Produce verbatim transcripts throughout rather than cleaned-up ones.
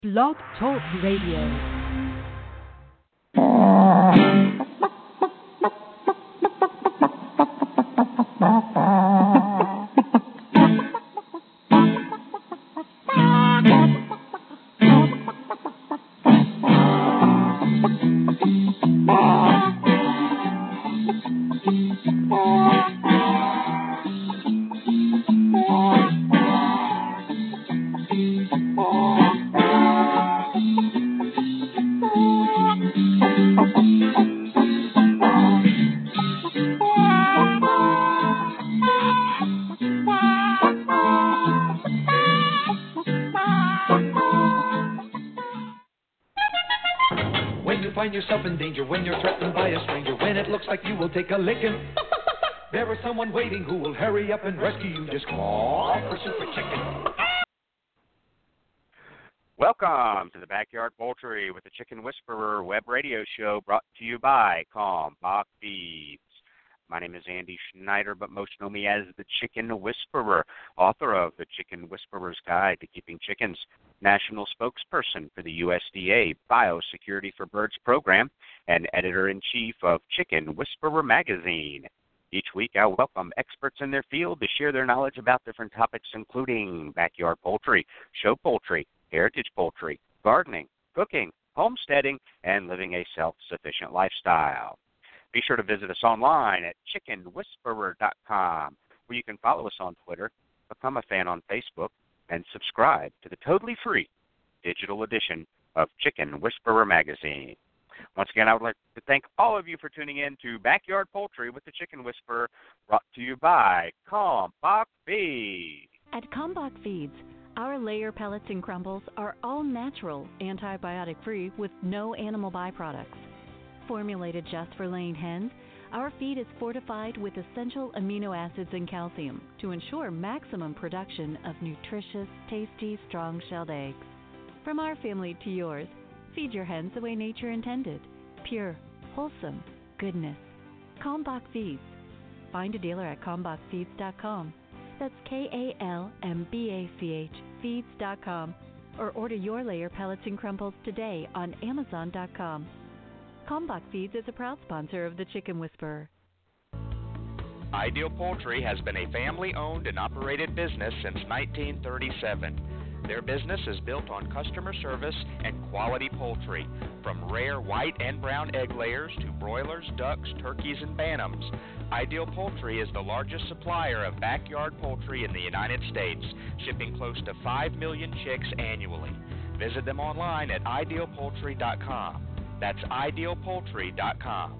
Blog Talk Radio. Yourself in danger, when you're threatened by a stranger, when it looks like you will take a licking, there is someone waiting who will hurry up and rescue you. Just call for Super Chicken. Welcome to the Backyard Poultry with the Chicken Whisperer web radio show, brought to you by Kalmbach Feeds. My name is Andy Schneider, but most know me as the Chicken Whisperer, author of The Chicken Whisperer's Guide to Keeping Chickens, national spokesperson for the U S D A Biosecurity for Birds program, and editor-in-chief of Chicken Whisperer magazine. Each week, I welcome experts in their field to share their knowledge about different topics, including backyard poultry, show poultry, heritage poultry, gardening, cooking, homesteading, and living a self-sufficient lifestyle. Be sure to visit us online at chicken whisperer dot com, where you can follow us on Twitter, become a fan on Facebook, and subscribe to the totally free digital edition of Chicken Whisperer magazine. Once again, I would like to thank all of you for tuning in to Backyard Poultry with the Chicken Whisperer, brought to you by Kalmbach Feeds. At Kalmbach Feeds, our layer pellets and crumbles are all natural, antibiotic-free, with no animal byproducts. Formulated just for laying hens, our feed is fortified with essential amino acids and calcium to ensure maximum production of nutritious, tasty, strong-shelled eggs. From our family to yours, feed your hens the way nature intended. Pure, wholesome goodness. Kalmbach Feeds. Find a dealer at kalmbach feeds dot com. That's K A L M B A C H feeds dot com. Or order your layer pellets and crumbles today on amazon dot com. Kalmbach Feeds is a proud sponsor of the Chicken Whisperer. Ideal Poultry has been a family-owned and operated business since nineteen thirty-seven. Their business is built on customer service and quality poultry, from rare white and brown egg layers to broilers, ducks, turkeys, and bantams. Ideal Poultry is the largest supplier of backyard poultry in the United States, shipping close to five million chicks annually. Visit them online at ideal poultry dot com. That's ideal poultry dot com.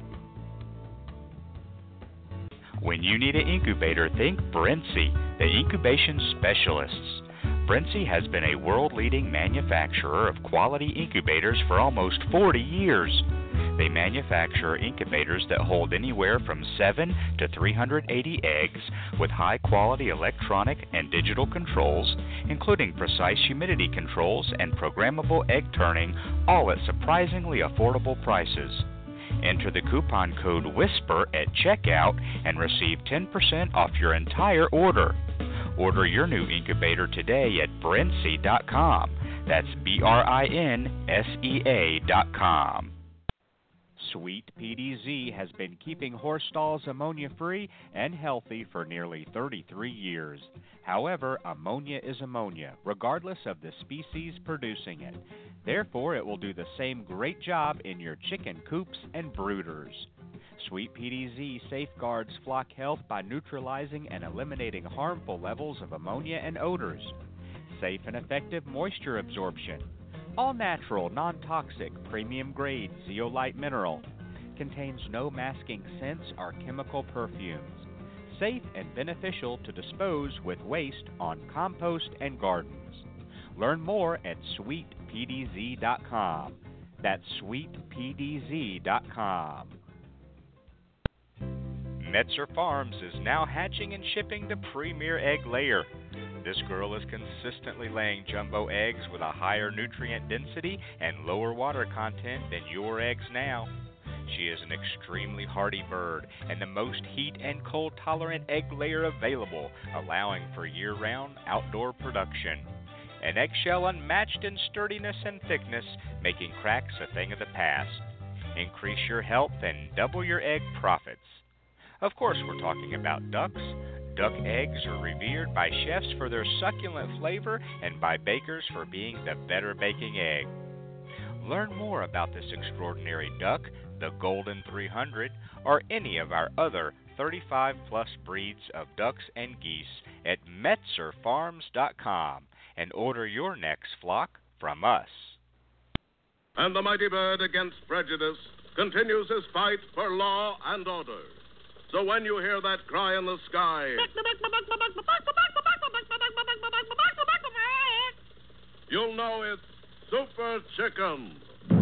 When you need an incubator, think Brinsea, the incubation specialists. Brinsea has been a world-leading manufacturer of quality incubators for almost forty years. They manufacture incubators that hold anywhere from seven to three hundred eighty eggs with high-quality electronic and digital controls, including precise humidity controls and programmable egg turning, all at surprisingly affordable prices. Enter the coupon code WHISPER at checkout and receive ten percent off your entire order. Order your new incubator today at brinsea dot com. That's B R I N S E A dot com. Sweet P D Z has been keeping horse stalls ammonia-free and healthy for nearly thirty-three years. However, ammonia is ammonia, regardless of the species producing it. Therefore, it will do the same great job in your chicken coops and brooders. Sweet P D Z safeguards flock health by neutralizing and eliminating harmful levels of ammonia and odors. Safe and effective moisture absorption. All natural, non-toxic, premium-grade zeolite mineral. Contains no masking scents or chemical perfumes. Safe and beneficial to dispose with waste on compost and gardens. Learn more at sweet p d z dot com. That's sweet p d z dot com. Metzer Farms is now hatching and shipping the premier egg layer. This girl is consistently laying jumbo eggs with a higher nutrient density and lower water content than your eggs now. She is an extremely hardy bird and the most heat and cold tolerant egg layer available, allowing for year-round outdoor production. an eggshell unmatched in sturdiness and thickness, making cracks a thing of the past. Increase your health and double your egg profits. Of course, we're talking about ducks. Duck eggs are revered by chefs for their succulent flavor and by bakers for being the better baking egg. Learn more about this extraordinary duck, the Golden three hundred, or any of our other thirty-five plus breeds of ducks and geese at metzer farms dot com and order your next flock from us. And the mighty bird against prejudice continues his fight for law and order. So when you hear that cry in the sky, you'll know it's Super Chicken.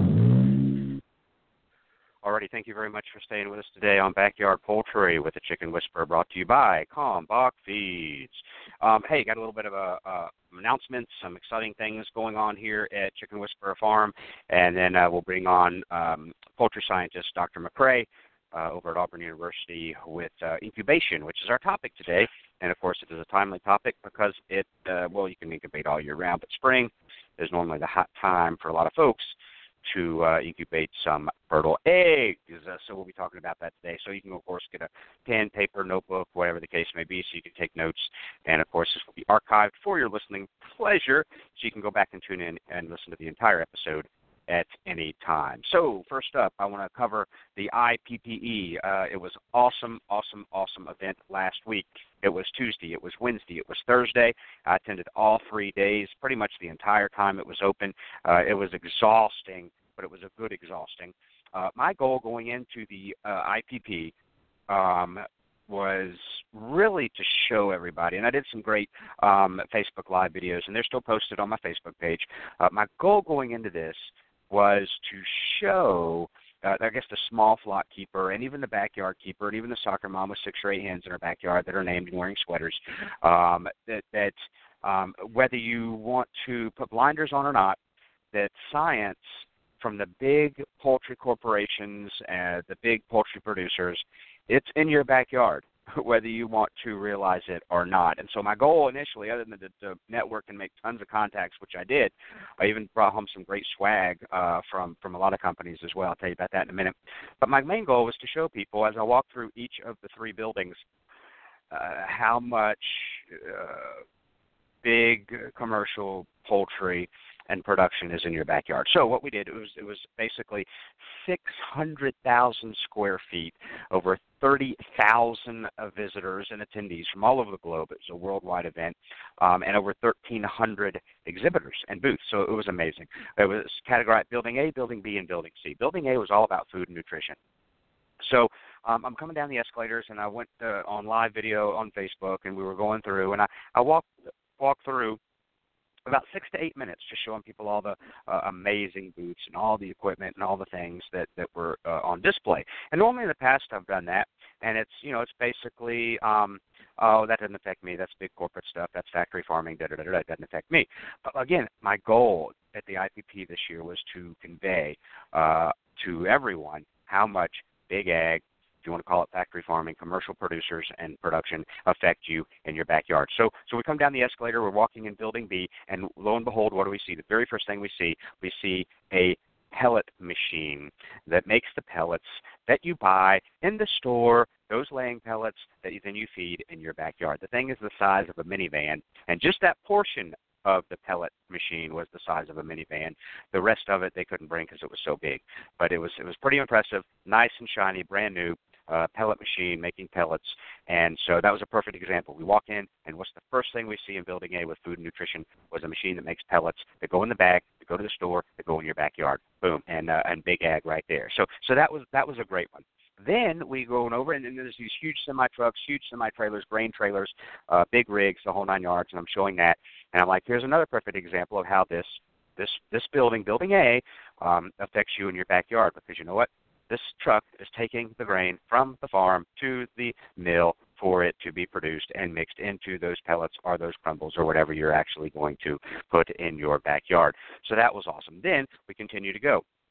Alrighty, thank you very much for staying with us today on Backyard Poultry with the Chicken Whisperer, brought to you by Kalmbach Feeds. Um, hey, got a little bit of a, uh, announcements, some exciting things going on here at Chicken Whisperer Farm, and then uh, we'll bring on um, poultry scientist Doctor McCrae uh, over at Auburn University with uh, incubation, which is our topic today. And, of course, it is a timely topic because it, uh, well, you can incubate all year round, but spring is normally the hot time for a lot of folks to uh, incubate some fertile eggs. Uh, so we'll be talking about that today. So you can, of course, get a pen, paper, notebook, whatever the case may be, so you can take notes. And, of course, this will be archived for your listening pleasure, so you can go back and tune in and listen to the entire episode at any time. So first up, I want to cover the I P P E. Uh, it was awesome, awesome, awesome event last week. It was Tuesday, it was Wednesday, it was Thursday. I attended all three days, pretty much the entire time it was open. Uh, it was exhausting, but it was a good exhausting. Uh, my goal going into the uh, I P P um, was really to show everybody, and I did some great um, Facebook Live videos, and they're still posted on my Facebook page. Uh, my goal going into this was to show, uh, I guess, the small flock keeper and even the backyard keeper and even the soccer mom with six or eight hens in her backyard that are named and wearing sweaters, um, that, that um, whether you want to put blinders on or not, that science from the big poultry corporations and the big poultry producers, it's in your backyard, whether you want to realize it or not. And so my goal initially, other than to, to network and make tons of contacts, which I did, I even brought home some great swag uh, from, from a lot of companies as well. I'll tell you about that in a minute. But my main goal was to show people, as I walk through each of the three buildings, uh, how much uh, big commercial poultry and production is in your backyard. So what we did, it was it was basically six hundred thousand square feet, over thirty thousand uh, visitors and attendees from all over the globe. It was a worldwide event, um, and over thirteen hundred exhibitors and booths. So it was amazing. It was categorized Building A, Building B, and Building C. Building A was all about food and nutrition. So um, I'm coming down the escalators, and I went uh, on live video on Facebook, and we were going through, and I, I walked walked through about six to eight minutes, just showing people all the uh, amazing booths and all the equipment and all the things that, that were uh, on display. And normally in the past I've done that, and it's, you know, it's basically, um, oh, that doesn't affect me. That's big corporate stuff. That's factory farming. Da, da, da, da, that doesn't affect me. But again, my goal at the I P P this year was to convey uh, to everyone how much big ag, if you want to call it factory farming, commercial producers and production affect you in your backyard. So so we come down the escalator, we're walking in Building B, and lo and behold, what do we see? The very first thing we see, we see a pellet machine that makes the pellets that you buy in the store, those laying pellets that you, then you feed in your backyard. The thing is the size of a minivan, and just that portion of the pellet machine was the size of a minivan. The rest of it they couldn't bring because it was so big. But it was it was pretty impressive, nice and shiny, brand new. Uh, pellet machine making pellets, and so that was a perfect example. We walk in, and what's the first thing we see in Building A with food and nutrition was a machine that makes pellets that go in the bag, that go to the store, that go in your backyard. Boom, and uh, and big ag right there. So so that was that was a great one. Then we go on over, and then there's these huge semi-trucks, huge semi-trailers, grain trailers, uh, big rigs, the whole nine yards, and I'm showing that. And I'm like, here's another perfect example of how this this this building, Building A, um, affects you in your backyard, because you know what? This truck is taking the grain from the farm to the mill for it to be produced and mixed into those pellets or those crumbles or whatever you're actually going to put in your backyard. So that was awesome. Then we continue to go.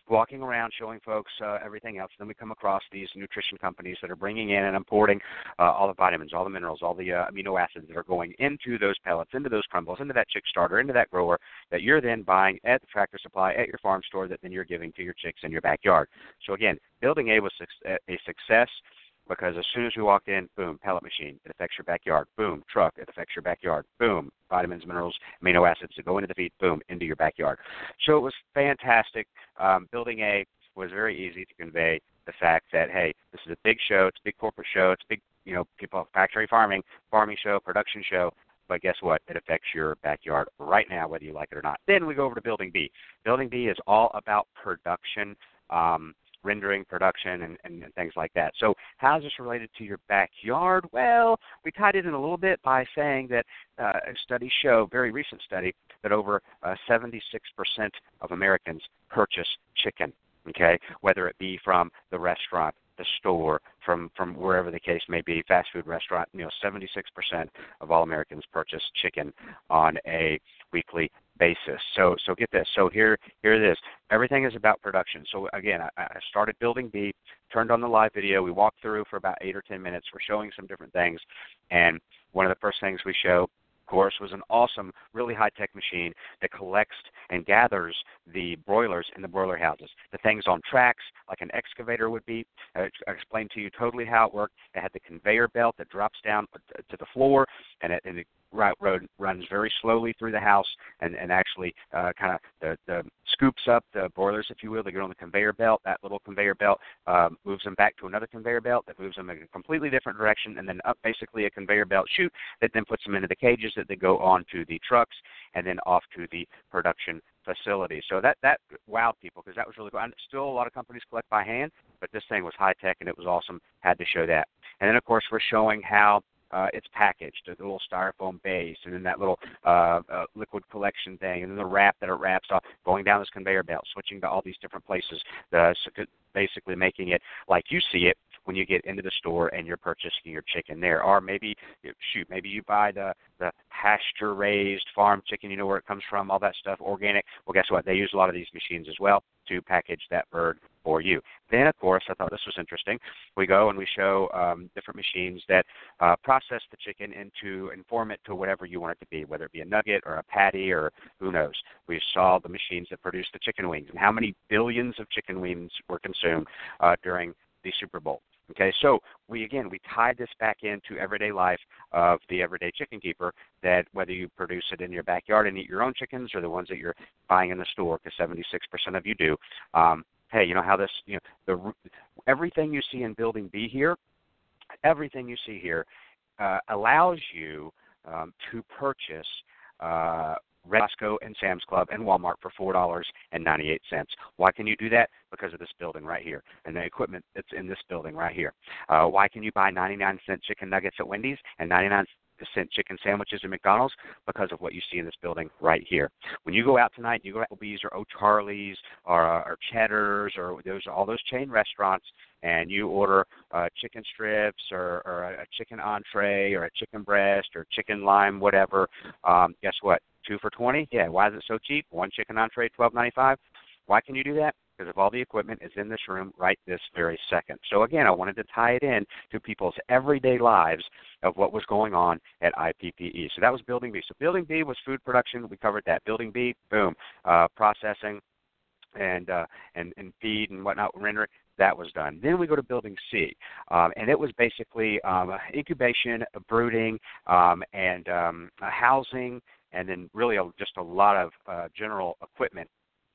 walking around showing folks uh, everything else. Then we come across these nutrition companies that are bringing in and importing uh, all the vitamins, all the minerals, all the uh, amino acids that are going into those pellets, into those crumbles, into that chick starter, into that grower that you're then buying at the Tractor Supply, at your farm store, that then you're giving to your chicks in your backyard. So again, Building A was a success because as soon as we walked in, boom, pellet machine, it affects your backyard. Boom, truck, it affects your backyard. Boom, vitamins, minerals, amino acids that go into the feed, boom, into your backyard. So it was fantastic. Um, Building A was very easy to convey the fact that, hey, this is a big show, it's a big corporate show, it's a big, you know, people, factory farming, farming show, production show, but guess what? It affects your backyard right now, whether you like it or not. Then we go over to Building B. Building B is all about production, um, rendering, production, and, and, and things like that. So how is this related to your backyard? Well, we tied it in a little bit by saying that uh, studies show, very recent study, that over uh, seventy-six percent of Americans purchase chicken, okay, whether it be from the restaurant, the store, from, from wherever the case may be, fast food restaurant. You know, seventy-six percent of all Americans purchase chicken on a weekly basis. So so get this. So here here it is. Everything is about production. So again, I, I started Building B, turned on the live video. We walked through for about eight or ten minutes. We're showing some different things. And one of the first things we show, of course, was an awesome, really high-tech machine that collects and gathers the broilers in the broiler houses. The thing's on tracks, like an excavator would be. I explained to you totally how it worked. It had the conveyor belt that drops down to the floor, and it, and it road runs very slowly through the house and, and actually uh, kind of the, the scoops up the broilers, if you will. They get on the conveyor belt. That little conveyor belt um, moves them back to another conveyor belt that moves them in a completely different direction, and then up basically a conveyor belt chute that then puts them into the cages that they go on to the trucks and then off to the production facility. So that, that wowed people because that was really cool. And still a lot of companies collect by hand, but this thing was high-tech and it was awesome. Had to show that. And then, of course, we're showing how Uh, it's packaged, the little styrofoam base, and then that little uh, uh, liquid collection thing, and then the wrap that it wraps off, going down this conveyor belt, switching to all these different places, uh, so basically making it like you see it when you get into the store and you're purchasing your chicken there. Or maybe, shoot, maybe you buy the, the pasture-raised farm chicken, you know where it comes from, all that stuff, organic. Well, guess what? They use a lot of these machines as well to package that bird for you. Then, of course, I thought this was interesting. We go and we show um, different machines that uh, process the chicken into and form it to whatever you want it to be, whether it be a nugget or a patty or who knows. We saw the machines that produce the chicken wings and how many billions of chicken wings were consumed uh, during the Super Bowl. Okay, so we, again, we tied this back into everyday life of the everyday chicken keeper, that whether you produce it in your backyard and eat your own chickens or the ones that you're buying in the store, because seventy-six percent of you do, um, hey, you know how this, you know, the everything you see in Building B here, everything you see here uh, allows you um, to purchase uh, Costco and Sam's Club and Walmart for four dollars and ninety-eight cents. Why can you do that? Because of this building right here and the equipment that's in this building right here. Uh, why can you buy ninety-nine cent chicken nuggets at Wendy's and ninety-nine cent chicken sandwiches at McDonald's? Because of what you see in this building right here. When you go out tonight, you go to Applebee's or O'Charlie's or, or Cheddar's or those all those chain restaurants, and you order uh, chicken strips or, or a chicken entree or a chicken breast or chicken lime, whatever, um, guess what? Two for twenty? Yeah, why is it so cheap? One chicken entree, twelve ninety-five. Why can you do that? Because of all the equipment is in this room right this very second. So again, I wanted to tie it in to people's everyday lives of what was going on at I P P E. So that was Building B. So Building B was food production. We covered that. Building B, boom, uh, processing and, uh, and and feed and whatnot, rendering. That was done. Then we go to Building C, um, and it was basically um, incubation, brooding, um, and um, housing, and then really a, just a lot of uh, general equipment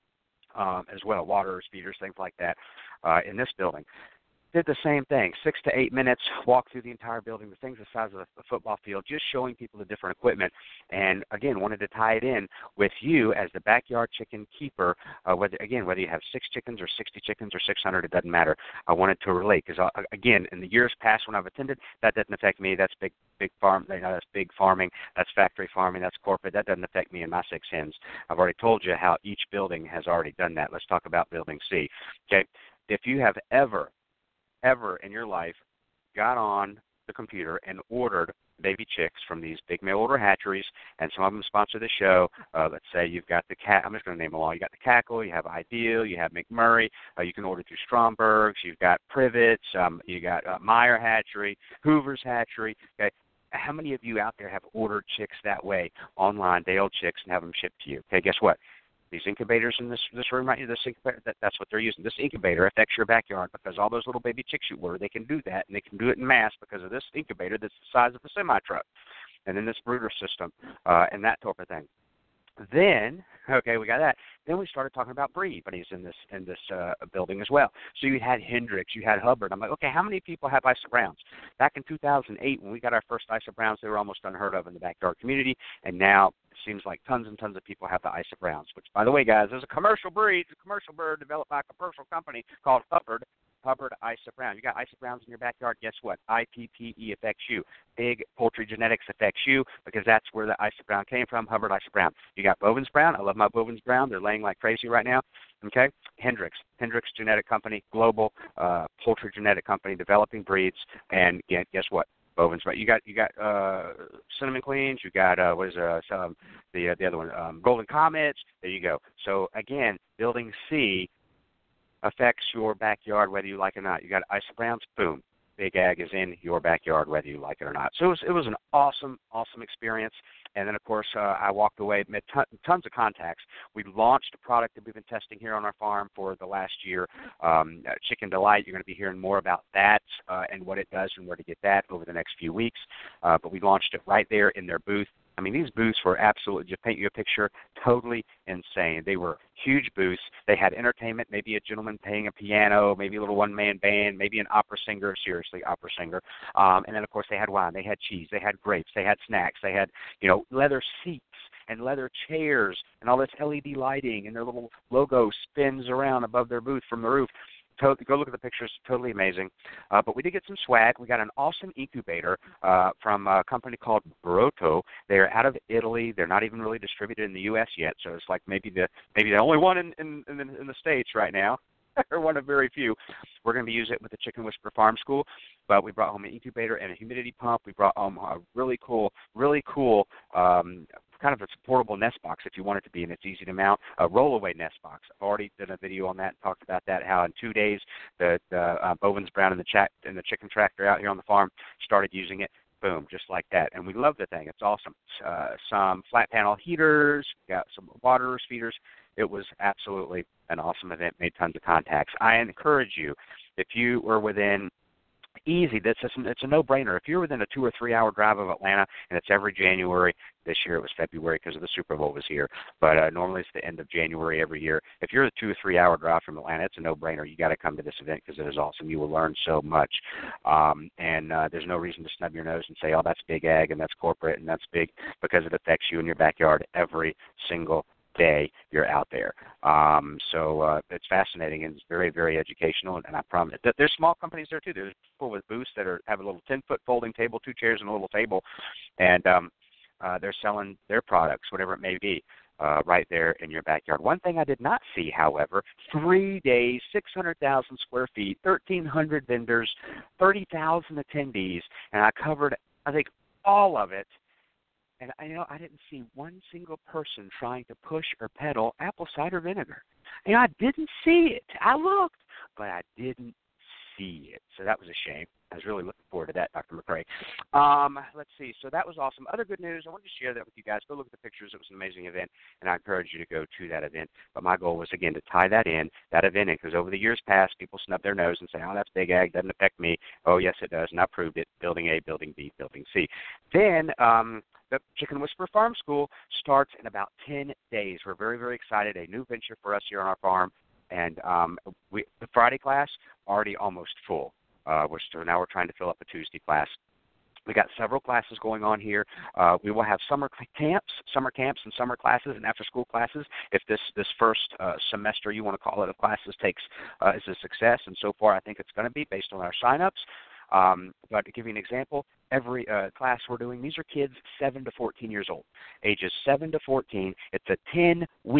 um, as well, waters, feeders, things like that uh, in this building. Did the same thing, six to eight minutes, walk through the entire building, the things the size of a football field, just showing people the different equipment. And, again, wanted to tie it in with you as the backyard chicken keeper, uh, whether again, whether you have six chickens or sixty chickens or six hundred, it doesn't matter. I wanted to relate because, uh, again, in the years past when I've attended, that doesn't affect me. That's big big farm. You know, that's big farming. That's factory farming. That's corporate. That doesn't affect me and my six hens. I've already told you how each building has already done that. Let's talk about Building C. Okay, if you have ever ever in your life got on the computer and ordered baby chicks from these big mail order hatcheries, and some of them sponsor the show. Uh, let's say you've got the cat. I'm just going to name them all. You got the Cackle, you have Ideal, you have McMurray. Uh, you can order through Stromberg's. You've got Privet's. Um, you got uh, Meyer Hatchery, Hoover's Hatchery. Okay. How many of you out there have ordered chicks that way online, day-old chicks, and have them shipped to you? Okay, guess what? These incubators in this this room right here, this incubator, that, that's what they're using. This incubator affects your backyard because all those little baby chicks you order, they can do that, and they can do it in mass because of this incubator that's the size of a semi-truck, and then this brooder system uh, and that type of thing. Then, okay, we got that. Then we started talking about breed bunnies in this in this uh, building as well. So you had Hendricks, you had Hubbard. I'm like, okay, how many people have Isa Browns? Back in two thousand eight, when we got our first Isa Browns, they were almost unheard of in the backyard community, and now it seems like tons and tons of people have the Isa Browns, which, by the way, guys, is a commercial breed, it's a commercial bird developed by a commercial company called Hubbard. Hubbard Isa Brown. You got Isa Browns in your backyard, guess what? I P P E affects you. Big Poultry Genetics affects you because that's where the Isa Brown came from, Hubbard Isa Brown. You got Bovins Brown. I love my Bovins Brown. They're laying like crazy right now. Okay? Hendricks. Hendricks Genetic Company, global uh, poultry genetic company developing breeds. And guess what? Bovins, right? You got you got uh, Cinnamon Queens. You got uh, what is uh, some, the uh, the other one? Um, Golden Comets. There you go. So again, Building C affects your backyard whether you like it or not. You got Isa Browns, boom. Big Ag is in your backyard whether you like it or not. So it was, it was an awesome, awesome experience. And then, of course, uh, I walked away, met ton, tons of contacts. We launched a product that we've been testing here on our farm for the last year, um, uh, Chicken Delight. You're going to be hearing more about that uh, and what it does and where to get that over the next few weeks. Uh, but we launched it right there in their booth. I mean, these booths were absolutely, just paint you a picture, totally insane. They were huge booths. They had entertainment, maybe a gentleman playing a piano, maybe a little one-man band, maybe an opera singer, seriously, opera singer. Um, and then, of course, they had wine. They had cheese. They had grapes. They had snacks. They had, you know, leather seats and leather chairs and all this L E D lighting, and their little logo spins around above their booth from the roof. Go look at the pictures, totally amazing. Uh, but we did get some swag. We got an awesome incubator uh, from a company called Broto. They're out of Italy. They're not even really distributed in the U S yet, so it's like maybe the maybe the only one in, in, in, the, in the States right now, or one of very few. We're going to be using it with the Chicken Whisperer Farm School, but we brought home an incubator and a humidity pump. We brought home a really cool, really cool um, kind of a portable nest box if you want it to be, and it's easy to mount, a roll-away nest box. I've already done a video on that and talked about that, how in two days the, the uh, Bovins Brown and the, ch- and the chicken tractor out here on the farm started using it. Boom, just like that. And we love the thing. It's awesome. Uh, some flat panel heaters, got some water feeders. It was absolutely an awesome event, made tons of contacts. I encourage you, if you were within easy, that's a, it's a no-brainer. If you're within a two or three-hour drive of Atlanta, and it's every January, this year it was February because of the Super Bowl was here, but uh, normally it's the end of January every year. If you're a two or three-hour drive from Atlanta, it's a no-brainer. You got to come to this event because it is awesome. You will learn so much, um, and uh, there's no reason to snub your nose and say, oh, that's big ag and that's corporate and that's big, because it affects you in your backyard every single day you're out there. Um, so uh, it's fascinating and it's very, very educational, and, and I promise that there's small companies there too. There's people with booths that are have a little ten-foot folding table, two chairs and a little table, and um, uh, they're selling their products, whatever it may be, uh, right there in your backyard. One thing I did not see, however, three days, six hundred thousand square feet, thirteen hundred vendors, thirty thousand attendees, and I covered, I think, all of it. And I you know I didn't see one single person trying to push or peddle apple cider vinegar. You know, I didn't see it. I looked, but I didn't see it. So that was a shame. I was really looking forward to that, Doctor McCrae. Um, let's see. So that was awesome. Other good news, I wanted to share that with you guys. Go look at the pictures. It was an amazing event, and I encourage you to go to that event. But my goal was, again, to tie that in, that event in, because over the years past, people snub their nose and say, oh, that's big ag, doesn't affect me. Oh, yes, it does, and I proved it. Building A, Building B, Building C. Then um, the Chicken Whisperer Farm School starts in about ten days. We're very, very excited. A new venture for us here on our farm. And um, we, the Friday class, already almost full. Uh, we're still, now we're trying to fill up a Tuesday class. We got several classes going on here. Uh, we will have summer camps, summer camps and summer classes and after-school classes if this, this first uh, semester, you want to call it, of classes takes uh, is a success. And so far I think it's going to be based on our sign-ups. Um, but to give you an example, every uh, class we're doing, these are kids seven to fourteen years old, ages seven to fourteen. It's a ten-week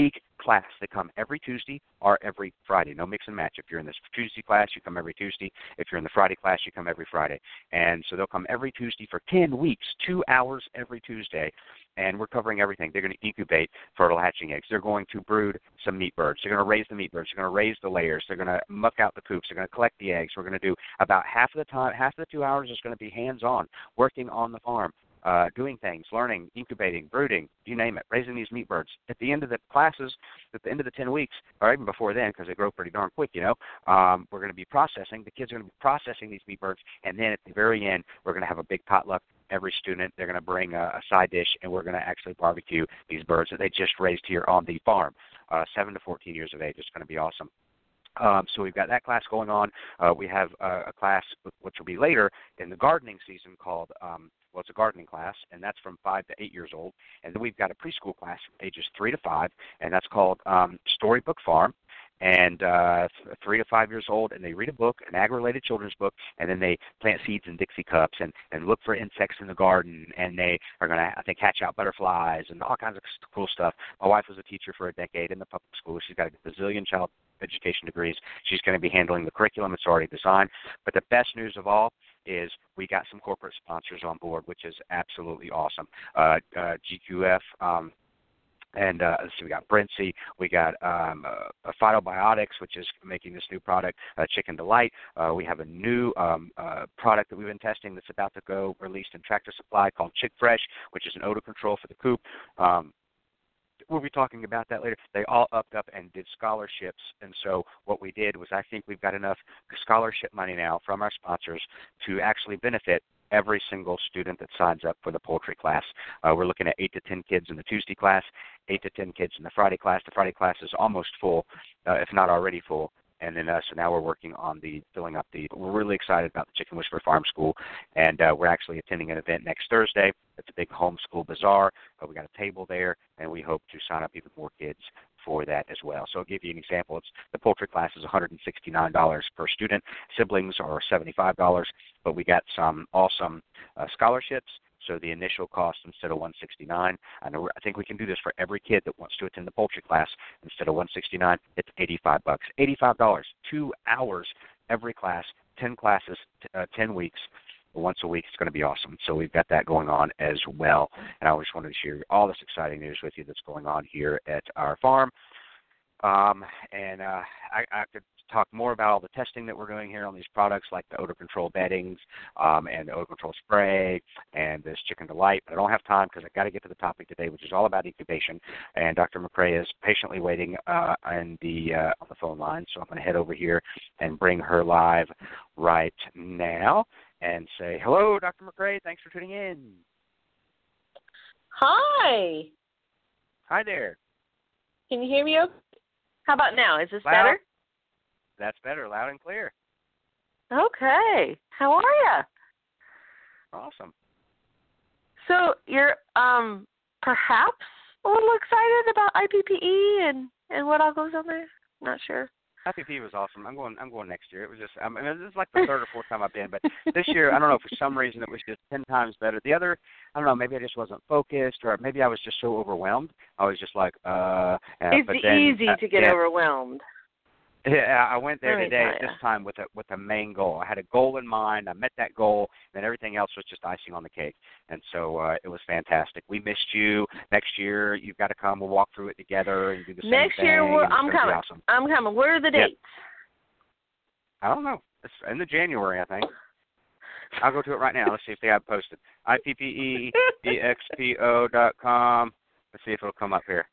class. They come every Tuesday or every Friday. No mix and match. If you're in this Tuesday class, you come every Tuesday. If you're in the Friday class, you come every Friday. And so they'll come every Tuesday for ten weeks, two hours every Tuesday. And we're covering everything. They're going to incubate fertile hatching eggs. They're going to brood some meat birds. They're going to raise the meat birds. They're going to raise the layers. They're going to muck out the coops. They're going to collect the eggs. We're going to do about half of the time, half of the two hours is going to be hands-on, working on the farm, uh, doing things, learning, incubating, brooding, you name it, raising these meat birds. At the end of the classes, at the end of the ten weeks, or even before then, because they grow pretty darn quick, you know, um, we're going to be processing. The kids are going to be processing these meat birds, and then at the very end, we're going to have a big potluck. Every student, they're going to bring a, a side dish, and we're going to actually barbecue these birds that they just raised here on the farm, uh, seven to fourteen years of age. It's going to be awesome. Um, so we've got that class going on. Uh, we have uh, a class which will be later in the gardening season called, um, well, it's a gardening class, and that's from five to eight years old. And then we've got a preschool class from ages three to five, and that's called um, Storybook Farm. And uh, three to five years old, and they read a book, an ag-related children's book, and then they plant seeds in Dixie cups and, and look for insects in the garden, and they are going to, I think, hatch out butterflies and all kinds of cool stuff. My wife was a teacher for a decade in the public school. She's got a bazillion child education degrees. She's going to be handling the curriculum. It's already designed. But the best news of all is we got some corporate sponsors on board, which is absolutely awesome. Uh, uh, G Q F, um, And uh, so we got Brincy, we got um, uh, Phytobiotics, which is making this new product, uh, Chicken Delight. Uh, we have a new um, uh, product that we've been testing that's about to go released in Tractor Supply called Chick Fresh, which is an odor control for the coop. Um, we'll be talking about that later. They all upped up and did scholarships, and so what we did was I think we've got enough scholarship money now from our sponsors to actually benefit every single student that signs up for the poultry class. Uh, we're looking at eight to ten kids in the Tuesday class, eight to ten kids in the Friday class. The Friday class is almost full, uh, if not already full. And then uh, so now we're working on the filling up the. We're really excited about the Chicken Whisperer Farm School, and uh, we're actually attending an event next Thursday. It's a big homeschool bazaar. Uh, we got a table there, and we hope to sign up even more kids for that as well. So I'll give you an example. It's the poultry class is one hundred sixty-nine dollars per student. Siblings are seventy-five dollars, but we got some awesome uh, scholarships. So the initial cost instead of one hundred sixty-nine dollars, I know I think we can do this for every kid that wants to attend the poultry class. Instead of one hundred sixty-nine dollars, it's eighty-five bucks. eighty-five dollars, two hours every class, ten classes, uh, ten weeks. Once a week. It's going to be awesome. So we've got that going on as well. And I just wanted to share all this exciting news with you that's going on here at our farm. Um, and uh, I, I could talk more about all the testing that we're doing here on these products, like the odor control beddings um, and the odor control spray and this Chicken Delight. But I don't have time because I've got to get to the topic today, which is all about incubation. And Doctor McCrae is patiently waiting uh, on, the, uh, on the phone line. So I'm going to head over here and bring her live right now and say, hello, Doctor McCrae. Thanks for tuning in. Hi. Hi there. Can you hear me okay? How about now? Is this Loud. better? That's better, loud and clear. Okay. How are you? Awesome. So you're um perhaps a little excited about I P P E and, and what all goes on there? Not sure. I P P was awesome. I'm going. I'm going next year. It was just. I mean, this is like the third or fourth time I've been, but this year I don't know. For some reason, it was just ten times better. The other, I don't know. Maybe I just wasn't focused, or maybe I was just so overwhelmed. I was just like, uh. It's but then, easy uh, to get yeah, overwhelmed. Yeah, I went there Let me today tell this ya. time with a with a main goal. I had a goal in mind. I met that goal, and everything else was just icing on the cake. And so uh, it was fantastic. We missed you. Next year, you've got to come. We'll walk through it together and do the same Next thing. year, we're, and it's I'm gonna be coming. Awesome. I'm coming. What are the Yeah. dates? I don't know. It's in the January, I think. I'll go to it right now. Let's see if they have it posted. I P P E E X P O dot com. Let's see if it'll come up here.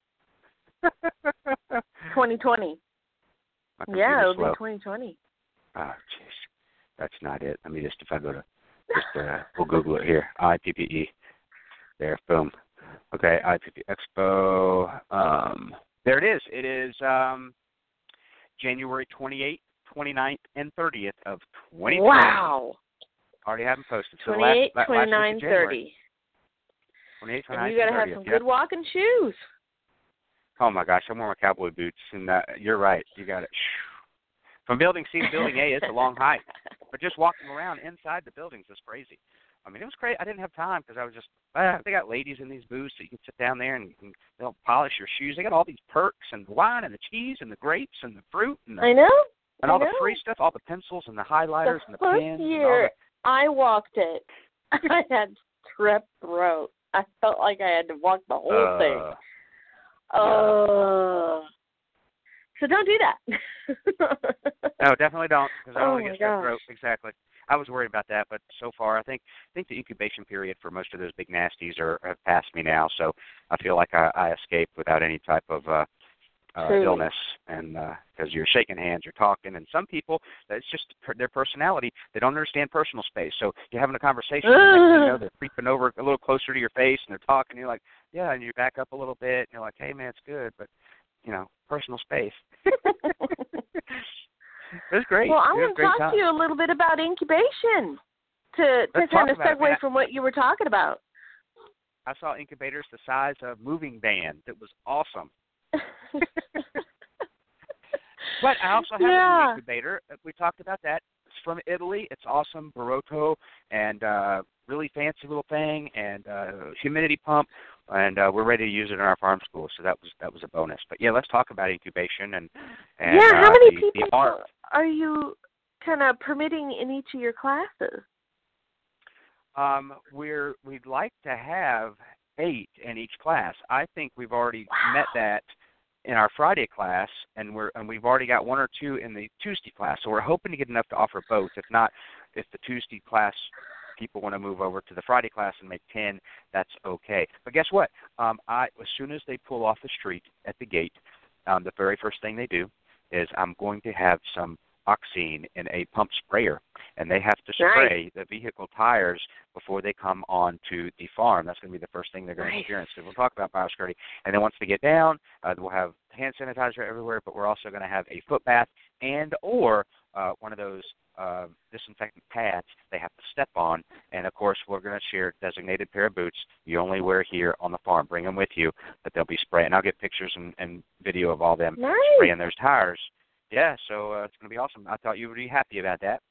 twenty twenty. My Yeah, it'll computer's slow. be twenty twenty. Oh, jeez. That's not it. Let me just, if I go to, just, uh, we'll Google it here. I P P E. There, boom. Okay, I P P Expo. Um, there it is. It is um, January twenty-eighth, twenty-ninth, and thirtieth of twenty twenty. Wow. Already have them posted. So twenty-eight, last, last twenty-nine, week of January. thirty. twenty-eight, And twenty-nine, you got to have thirtieth, some yeah. good walking shoes. Oh, my gosh, I'm wearing my cowboy boots, and uh, you're right. You got it. From Building C to Building A, it's a long hike. But just walking around inside the buildings is crazy. I mean, it was great. I didn't have time because I was just, uh, they got ladies in these booths that you can sit down there and, and they'll polish your shoes. They got all these perks and the wine and the cheese and the grapes and the fruit and the, I know. and all I the know. free stuff, all the pencils and the highlighters the and the first pens. year and I walked it, I had strep throat. I felt like I had to walk the whole all the, thing. uh, Oh. So don't do that. No, definitely don't, because I don't Oh want to my get strep gosh. throat. Exactly. I was worried about that, but so far, I think I think the incubation period for most of those big nasties are have passed me now. So I feel like I, I escaped without any type of uh, uh, Truly. illness, and because uh, you're shaking hands, you're talking, and some people, it's just per- their personality. They don't understand personal space. So you're having a conversation, and next thing you know, they're creeping over a little closer to your face, and they're talking. And you're like, yeah, and you back up a little bit, and you're like, hey, man, it's good, but you know, personal space. It was great. Well, I It was want a to great talk time. to you a little bit about incubation to, to Let's kind talk of about it, segue man. from what you were talking about. I saw incubators the size of moving vans. It was awesome. But I also have yeah. an incubator. We talked about that. It's from Italy. It's awesome. Barotto and uh, really fancy little thing and uh, humidity pump. And uh, we're ready to use it in our farm school. So that was that was a bonus. But yeah, let's talk about incubation and, and yeah. How uh, many the, people the art. are you kind of permitting in each of your classes? Um, we're we'd like to have eight in each class. I think we've already Wow. met that in our Friday class, and we're and we've already got one or two in the Tuesday class. So we're hoping to get enough to offer both. If not, if the Tuesday class people want to move over to the Friday class and make ten, that's okay. But guess what? Um, I as soon as they pull off the street at the gate, um, the very first thing they do is I'm going to have some oxine in a pump sprayer, and they have to spray nice. the vehicle tires before they come on to the farm. That's going to be the first thing they're going nice. to experience. So we'll talk about biosecurity. And then once they get down, uh, we'll have hand sanitizer everywhere, but we're also going to have a foot bath and or uh, one of those uh, disinfectant pads they have to step on. And, of course, we're going to share a designated pair of boots you only wear here on the farm. Bring them with you, but they'll be spraying. I'll get pictures and, and video of all them nice. spraying those tires. Yeah, so uh, it's going to be awesome. I thought you would be happy about that.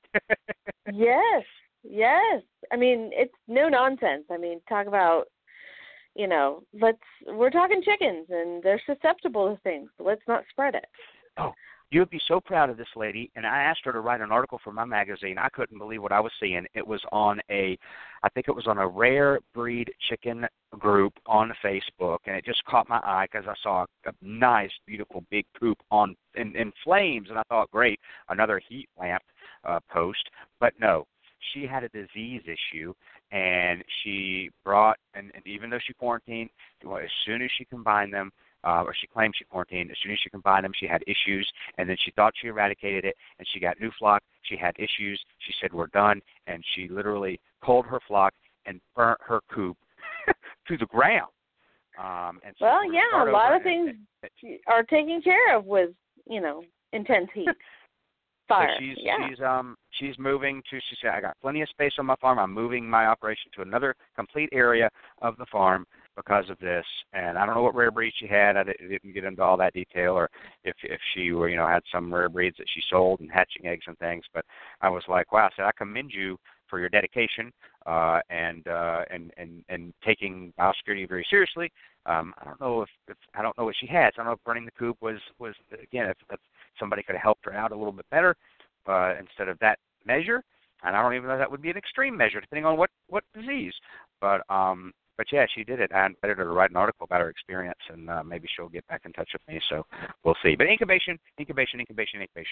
Yes, yes. I mean, it's no nonsense. I mean, talk about, you know, let's, we're talking chickens, and they're susceptible to things. So let's not spread it. Oh, you would be so proud of this lady. And I asked her to write an article for my magazine. I couldn't believe what I was seeing. It was on a, I think it was on a rare breed chicken group on Facebook, and it just caught my eye because I saw a, a nice, beautiful, big coop on in, in flames, and I thought, great, another heat lamp uh, post. But no, she had a disease issue, and she brought, and, and even though she quarantined, well, as soon as she combined them, Uh, or she claimed she quarantined. As soon as she combined them, she had issues, and then she thought she eradicated it, and she got new flock. She had issues. She said, we're done, and she literally culled her flock and burnt her coop to the ground. Um, and so well, yeah, a lot of and, things and, are taken care of with, you know, intense heat. Fire. So she's yeah. she's um she's moving to. She said, I got plenty of space on my farm. I'm moving my operation to another complete area of the farm because of this. And I don't know what rare breed she had. I didn't get into all that detail, or if if she were you know had some rare breeds that she sold and hatching eggs and things. But I was like, wow. I said, I commend you for your dedication uh, and uh, and and and taking biosecurity very seriously. Um, I don't know if, if I don't know what she had. So I don't know if burning the coop was was again if, if somebody could have helped her out a little bit better uh, instead of that measure. And I don't even know if that would be an extreme measure depending on what, what disease. But um, but yeah, she did it. I invited her to write an article about her experience, and uh, maybe she'll get back in touch with me. So we'll see. But incubation, incubation, incubation, incubation.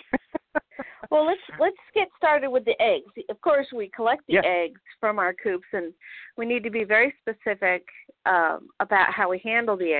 Well, let's let's get started with the eggs. Of course, we collect the yeah. eggs from our coops, and we need to be very specific um, about how we handle the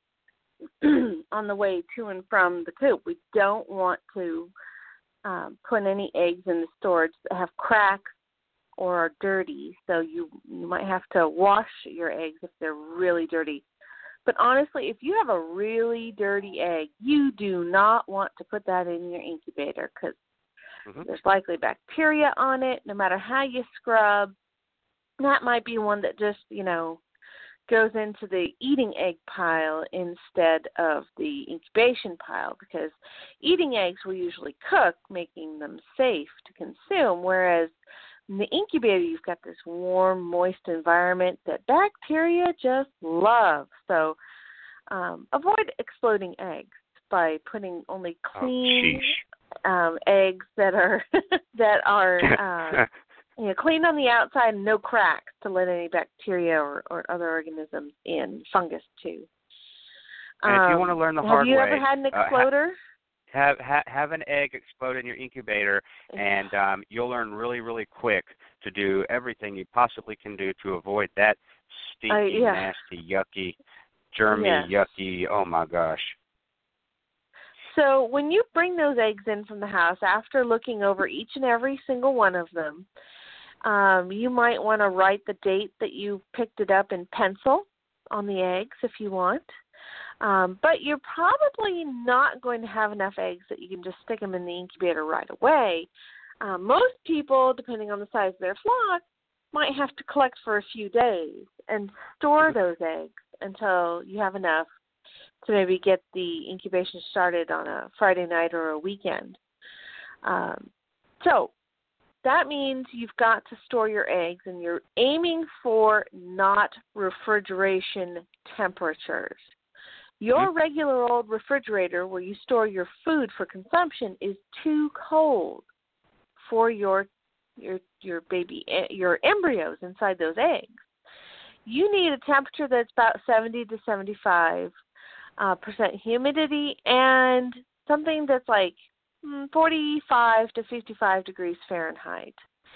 eggs on the way to and from the coop. We don't want to um, put any eggs in the storage that have cracks or are dirty, so you, you might have to wash your eggs if they're really dirty. But honestly, if you have a really dirty egg, you do not want to put that in your incubator because mm-hmm. there's likely bacteria on it. No matter how you scrub, that might be one that just, you know, goes into the eating egg pile instead of the incubation pile, because eating eggs we usually cook, making them safe to consume, whereas In the incubator, you've got this warm, moist environment that bacteria just love. So um, avoid exploding eggs by putting only clean oh, um, eggs that are that are uh, you know, clean on the outside and no cracks to let any bacteria or, or other organisms in, fungus too. And um, if you want to learn the have hard you way, ever had an uh, exploder? Ha- have, ha- have an egg explode in your incubator, and um, you'll learn really, really quick to do everything you possibly can do to avoid that stinky, uh, yeah. nasty, yucky, germy, yeah. yucky, oh my gosh. So when you bring those eggs in from the house, after looking over each and every single one of them, um, you might want to write the date that you picked it up in pencil on the eggs if you want. Um, but you're probably not going to have enough eggs that you can just stick them in the incubator right away. Um, most people, depending on the size of their flock, might have to collect for a few days and store those eggs until you have enough to maybe get the incubation started on a Friday night or a weekend. Um, so that means you've got to store your eggs, and you're aiming for not refrigeration temperatures. Your regular old refrigerator where you store your food for consumption is too cold for your your your baby your embryos inside those eggs. You need a temperature that's about seventy to seventy-five uh, percent humidity and something that's like forty-five to fifty-five degrees Fahrenheit.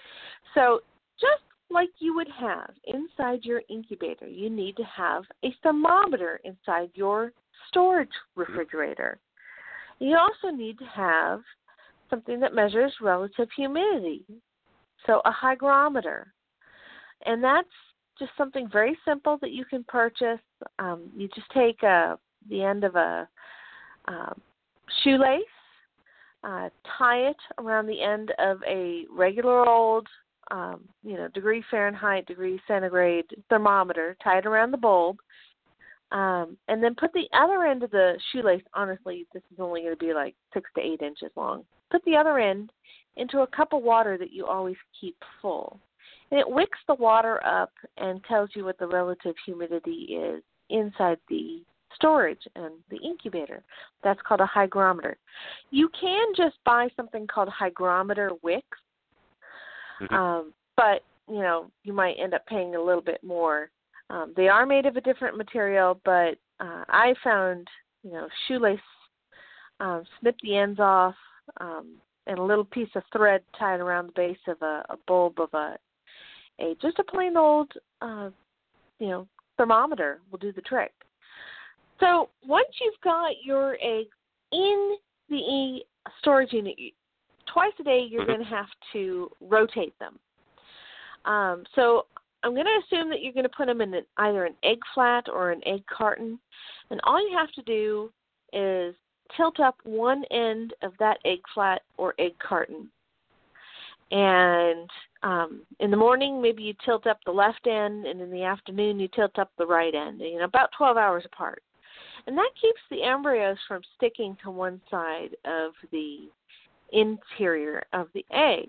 So just like you would have inside your incubator, you need to have a thermometer inside your storage refrigerator. You also need to have something that measures relative humidity, so a hygrometer. And that's just something very simple that you can purchase. Um, you just take a, the end of a uh, shoelace, uh, tie it around the end of a regular old Um, you know, degree Fahrenheit, degree centigrade thermometer, tie it around the bulb, um, and then put the other end of the shoelace, honestly, this is only going to be like six to eight inches long, put the other end into a cup of water that you always keep full. And it wicks the water up and tells you what the relative humidity is inside the storage and the incubator. That's called a hygrometer. You can just buy something called hygrometer wicks. Mm-hmm. Um, but, you know, you might end up paying a little bit more. Um, they are made of a different material, but uh, I found, you know, shoelace, um, snip the ends off, um, and a little piece of thread tied around the base of a, a bulb of a, a just a plain old, uh, you know, thermometer will do the trick. So once you've got your eggs in the storage unit, twice a day you're going to have to rotate them. Um, so I'm going to assume that you're going to put them in an, either an egg flat or an egg carton. And all you have to do is tilt up one end of that egg flat or egg carton. And um, in the morning, maybe you tilt up the left end, and in the afternoon, you tilt up the right end, you know, about twelve hours apart. And that keeps the embryos from sticking to one side of the interior of the egg.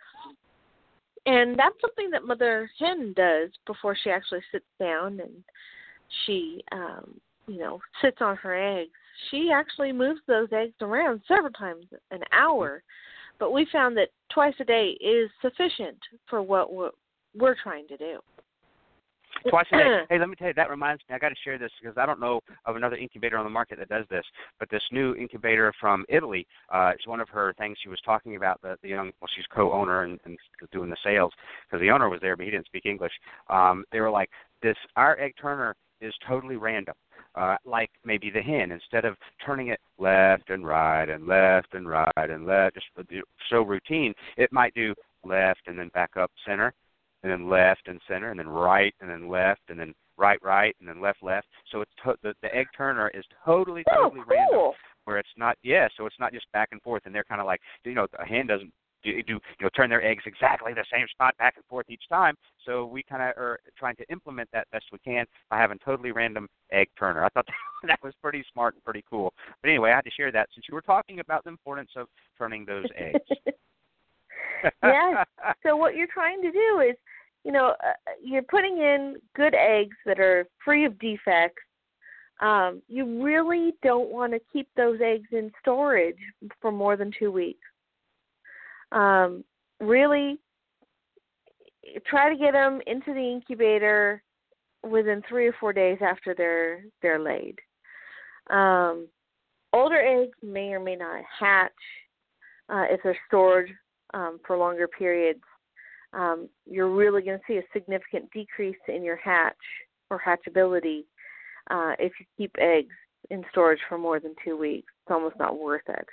And that's something that Mother Hen does before she actually sits down and she, um, you know, sits on her eggs. She actually moves those eggs around several times an hour. But we found that twice a day is sufficient for what we're trying to do. Twice a day. Hey, let me tell you, that reminds me, I got to share this because I don't know of another incubator on the market that does this, but this new incubator from Italy uh, is one of her things she was talking about, the, the young, well, she's co-owner and, and doing the sales because the owner was there, but he didn't speak English. Um, they were like, this, our egg turner is totally random. Uh, like maybe the hen, instead of turning it left and right and left and right and left, just so routine, it might do left and then back up center, and then left and center, and then right and then left, and then right, right, and then left, left. So it's to- the, the egg turner is totally, totally oh, cool. random, where it's not, yeah, so it's not just back and forth, and they're kind of like, you know, a hen doesn't do, do you know, turn their eggs exactly the same spot back and forth each time. So we kind of are trying to implement that best we can by having totally random egg turner. I thought that was pretty smart and pretty cool. But anyway, I had to share that since you were talking about the importance of turning those eggs. Yes. So what you're trying to do is, you know, uh, you're putting in good eggs that are free of defects. Um, you really don't want to keep those eggs in storage for more than two weeks. Um, really try to get them into the incubator within three or four days after they're they're laid. Um, older eggs may or may not hatch uh, if they're stored um, for longer periods. Um, you're really going to see a significant decrease in your hatch or hatchability uh, if you keep eggs in storage for more than two weeks. It's almost not worth it.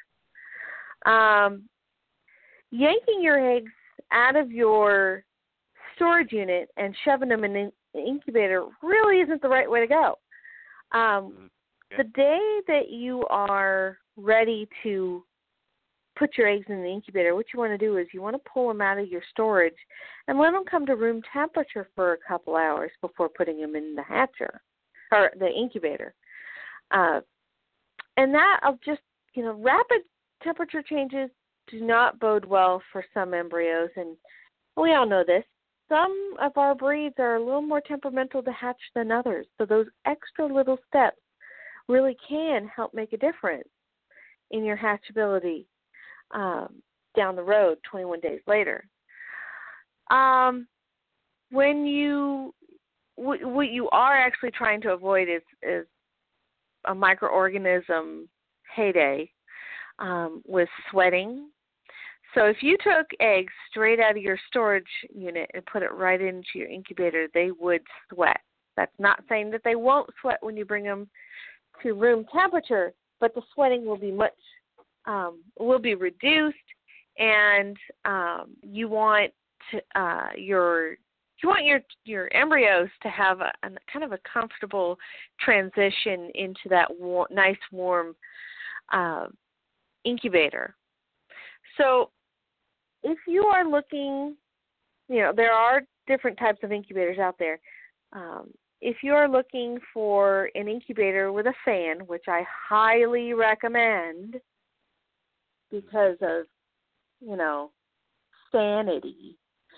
Um, yanking your eggs out of your storage unit and shoving them in the incubator really isn't the right way to go. Um, okay. The day that you are ready to put your eggs in the incubator, what you want to do is you want to pull them out of your storage and let them come to room temperature for a couple hours before putting them in the hatcher or the incubator. Uh, and that of just, you know, rapid temperature changes do not bode well for some embryos, and we all know this. Some of our breeds are a little more temperamental to hatch than others, so those extra little steps really can help make a difference in your hatchability um, down the road twenty-one days later. Um, when you, w- what you are actually trying to avoid is, is a microorganism heyday um, with sweating. So if you took eggs straight out of your storage unit and put it right into your incubator, they would sweat. That's not saying that they won't sweat when you bring them to room temperature, but the sweating will be much um, will be reduced, and um, you want to, uh, your you want your your embryos to have a, a kind of a comfortable transition into that war- nice warm uh, incubator. So if you are looking, you know, there are different types of incubators out there. Um, if you are looking for an incubator with a fan, which I highly recommend because of, you know, sanity.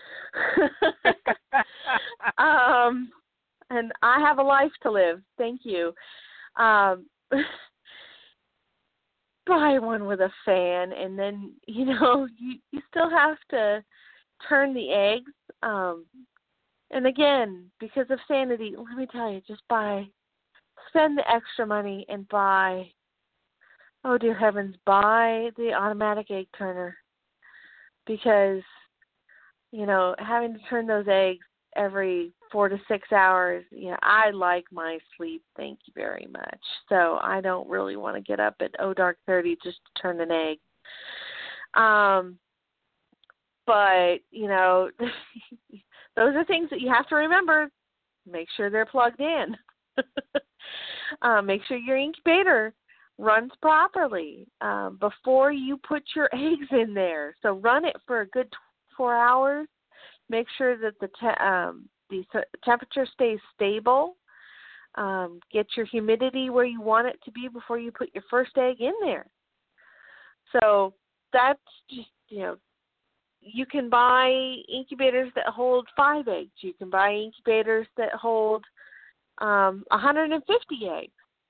um, and I have a life to live. Thank you. Um, buy one with a fan, and then, you know, you, you still have to turn the eggs. Um, and again, because of sanity, let me tell you, just buy, spend the extra money and buy, oh dear heavens, buy the automatic egg turner. Because, you know, having to turn those eggs every four to six hours, you know, I like my sleep, thank you very much. So I don't really want to get up at oh dark thirty just to turn an egg. Um, but, you know, those are things that you have to remember. Make sure they're plugged in. uh, make sure your incubator runs properly um, before you put your eggs in there. So run it for a good twenty-four hours. Make sure that the te- um, the temperature stays stable. Um, get your humidity where you want it to be before you put your first egg in there. So that's just, you know, you can buy incubators that hold five eggs. You can buy incubators that hold um, one hundred fifty eggs.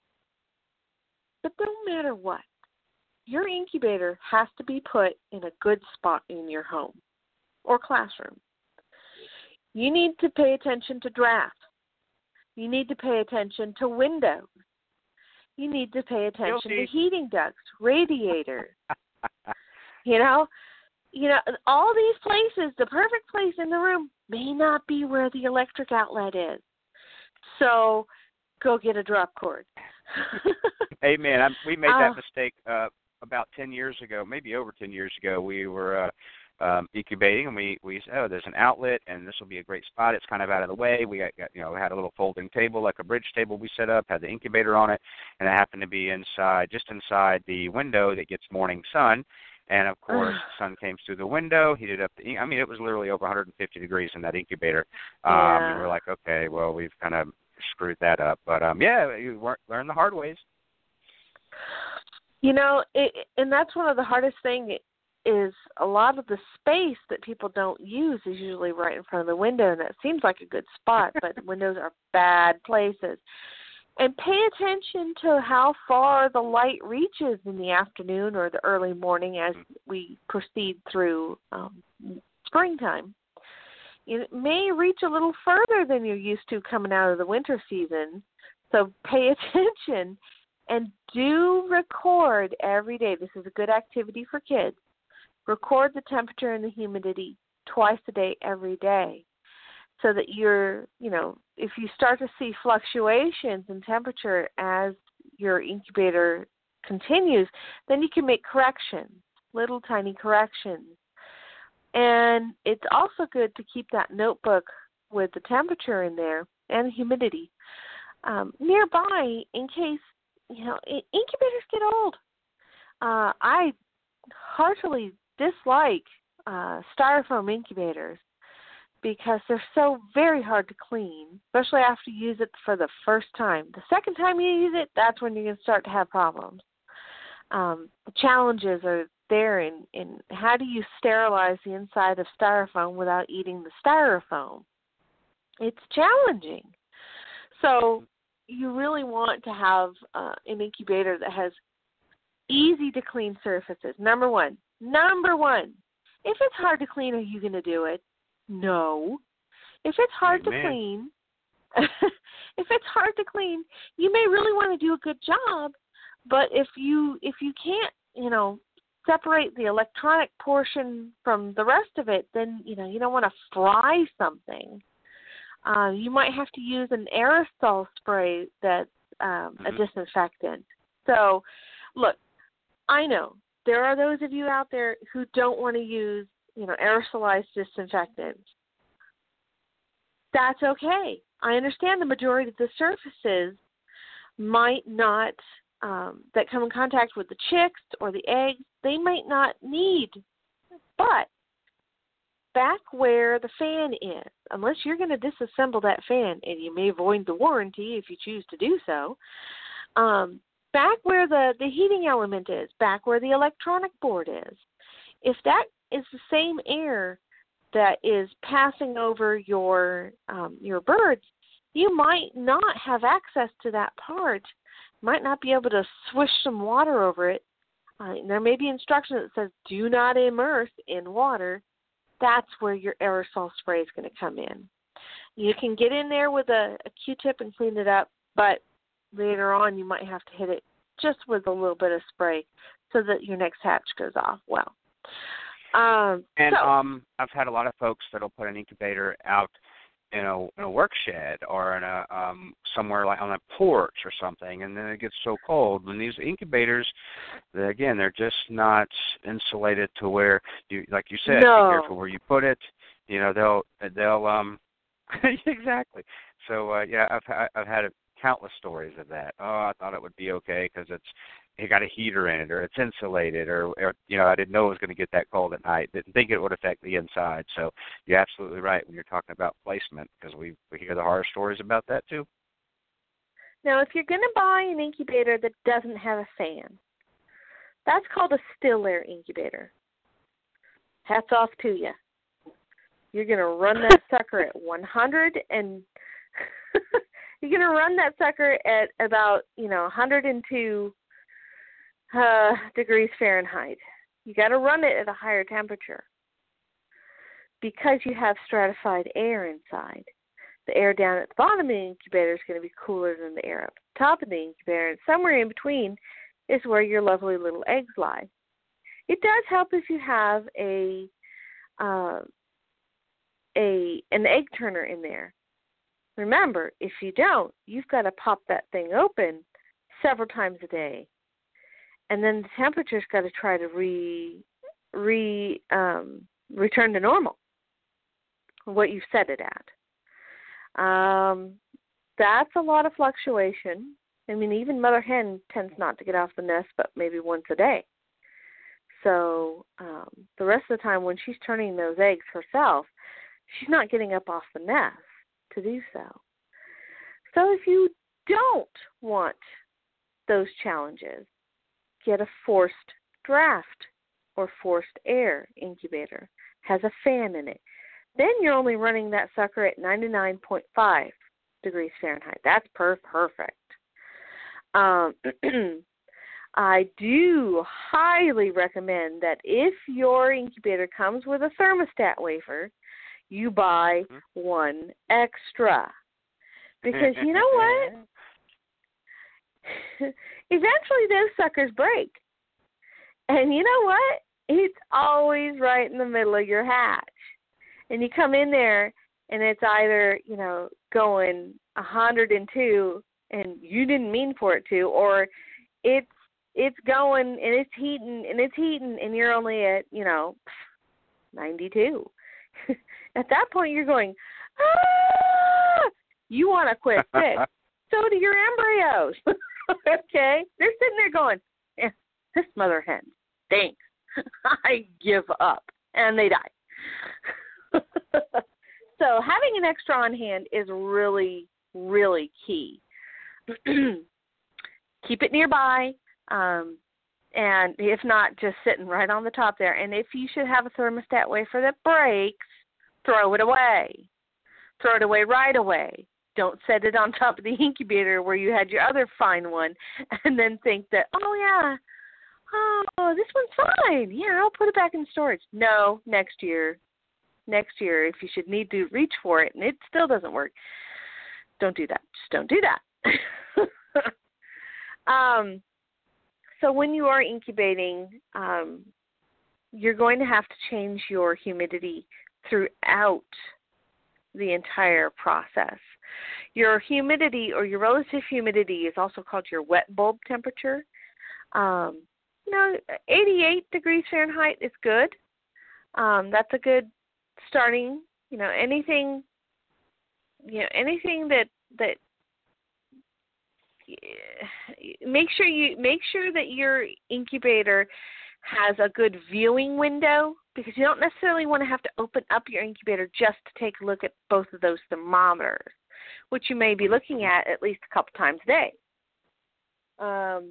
But no matter what, your incubator has to be put in a good spot in your home or classroom. You need to pay attention to drafts. You need to pay attention to windows. You need to pay attention Guilty. to heating ducts, radiators. you know, you know, all these places, the perfect place in the room may not be where the electric outlet is. So go get a drop cord. Hey, man, I, we made that uh, mistake uh, about ten years ago, maybe over ten years ago. We were uh, um, incubating, and we, we said, oh, there's an outlet, and this will be a great spot. It's kind of out of the way. We got, got you know, had a little folding table, like a bridge table we set up, had the incubator on it, and it happened to be inside, just inside the window that gets morning sun. And, of course, the sun came through the window, heated up the, I mean, it was literally over one hundred fifty degrees in that incubator. Um, yeah. And we're like, okay, well, we've kind of screwed that up. But, um, yeah, you learn the hard ways. You know, it, and that's one of the hardest things is a lot of the space that people don't use is usually right in front of the window, and that seems like a good spot, but windows are bad places. And pay attention to how far the light reaches in the afternoon or the early morning as we proceed through um, springtime. It may reach a little further than you're used to coming out of the winter season, so pay attention and do record every day. This is a good activity for kids. Record the temperature and the humidity twice a day, every day, so that you're, you know, if you start to see fluctuations in temperature as your incubator continues, then you can make corrections, little tiny corrections. And it's also good to keep that notebook with the temperature in there and humidity um, nearby in case, you know, incubators get old. Uh, I heartily dislike uh, styrofoam incubators because they're so very hard to clean, especially after you use it for the first time. The second time you use it, that's when you're going to start to have problems. Um, the challenges are there in, in how do you sterilize the inside of styrofoam without eating the styrofoam. It's challenging. So you really want to have uh, an incubator that has easy to clean surfaces. Number one. Number one. If it's hard to clean, are you going to do it? No. If it's hard Amen. to clean, if it's hard to clean, you may really want to do a good job. But if you if you can't, you know, separate the electronic portion from the rest of it, then you know you don't want to fry something. Uh, you might have to use an aerosol spray that's um, mm-hmm. a disinfectant. So, look, I know there are those of you out there who don't want to use, you know, aerosolized disinfectants. That's okay. I understand the majority of the surfaces might not, um, that come in contact with the chicks or the eggs, they might not need. But back where the fan is, unless you're going to disassemble that fan, and you may void the warranty if you choose to do so, um, back where the, the heating element is, back where the electronic board is, if that is the same air that is passing over your um, your birds, you might not have access to that part, might not be able to swish some water over it. Uh, there may be instruction that says, do not immerse in water. That's where your aerosol spray is going to come in. You can get in there with a, a Q-tip and clean it up, but later on you might have to hit it just with a little bit of spray so that your next hatch goes off well. Um, and so, um, I've had a lot of folks that'll put an incubator out in a, in a work shed or in a um, somewhere like on a porch or something, and then it gets so cold. And these incubators, they, again, they're just not insulated to where you, like you said, no. be careful where you put it. You know, they'll they'll um exactly. So uh, yeah, I've I've had a, countless stories of that. Oh, I thought it would be okay because it's it got a heater in it, or it's insulated, or, or you know, I didn't know it was going to get that cold at night. Didn't think it would affect the inside. So you're absolutely right when you're talking about placement, because we we hear the horror stories about that too. Now, if you're going to buy an incubator that doesn't have a fan, that's called a still air incubator. Hats off to you. You're going to run that sucker at one hundred and you're going to run that sucker at about, you know, one hundred two uh, degrees Fahrenheit. You got to run it at a higher temperature because you have stratified air inside. The air down at the bottom of the incubator is going to be cooler than the air up at the top of the incubator, and somewhere in between is where your lovely little eggs lie. It does help if you have a uh, a an egg turner in there. Remember, if you don't, you've got to pop that thing open several times a day, and then the temperature's got to try to re re um, return to normal, what you've set it at. Um, that's a lot of fluctuation. I mean, even mother hen tends not to get off the nest but maybe once a day. So um, the rest of the time when she's turning those eggs herself, she's not getting up off the nest to do so. So if you don't want those challenges, get a forced draft or forced air incubator, has a fan in it, then you're only running that sucker at ninety-nine point five degrees Fahrenheit. That's per- perfect. Um, I do highly recommend that if your incubator comes with a thermostat wafer, you buy one extra. Because you know what? Eventually those suckers break. And you know what? It's always right in the middle of your hatch. And you come in there and it's either, you know, going one hundred two and you didn't mean for it to, or it's it's going and it's heating and it's heating and you're only at, you know, ninety-two. At that point you're going, ah! You want to quit sick. So do your embryos. Okay? They're sitting there going, eh, this mother hen stinks. I give up. And they die. So having an extra on hand is really, really key. Keep it nearby. Um, and if not, just sitting right on the top there. And if you should have a thermostat wafer that breaks, throw it away. Throw it away right away. Don't set it on top of the incubator where you had your other fine one and then think that, oh, yeah, oh, this one's fine. Yeah, I'll put it back in storage. No, next year. Next year, if you should need to reach for it and it still doesn't work, don't do that. Just don't do that. um, so when you are incubating, um, you're going to have to change your humidity throughout the entire process. Your humidity or your relative humidity is also called your wet bulb temperature. Um, you know, eighty-eight degrees Fahrenheit is good. Um, that's a good starting. You know, anything, you know, anything that that make sure you make sure that your incubator has a good viewing window, because you don't necessarily want to have to open up your incubator just to take a look at both of those thermometers, which you may be looking at at least a couple times a day. Um,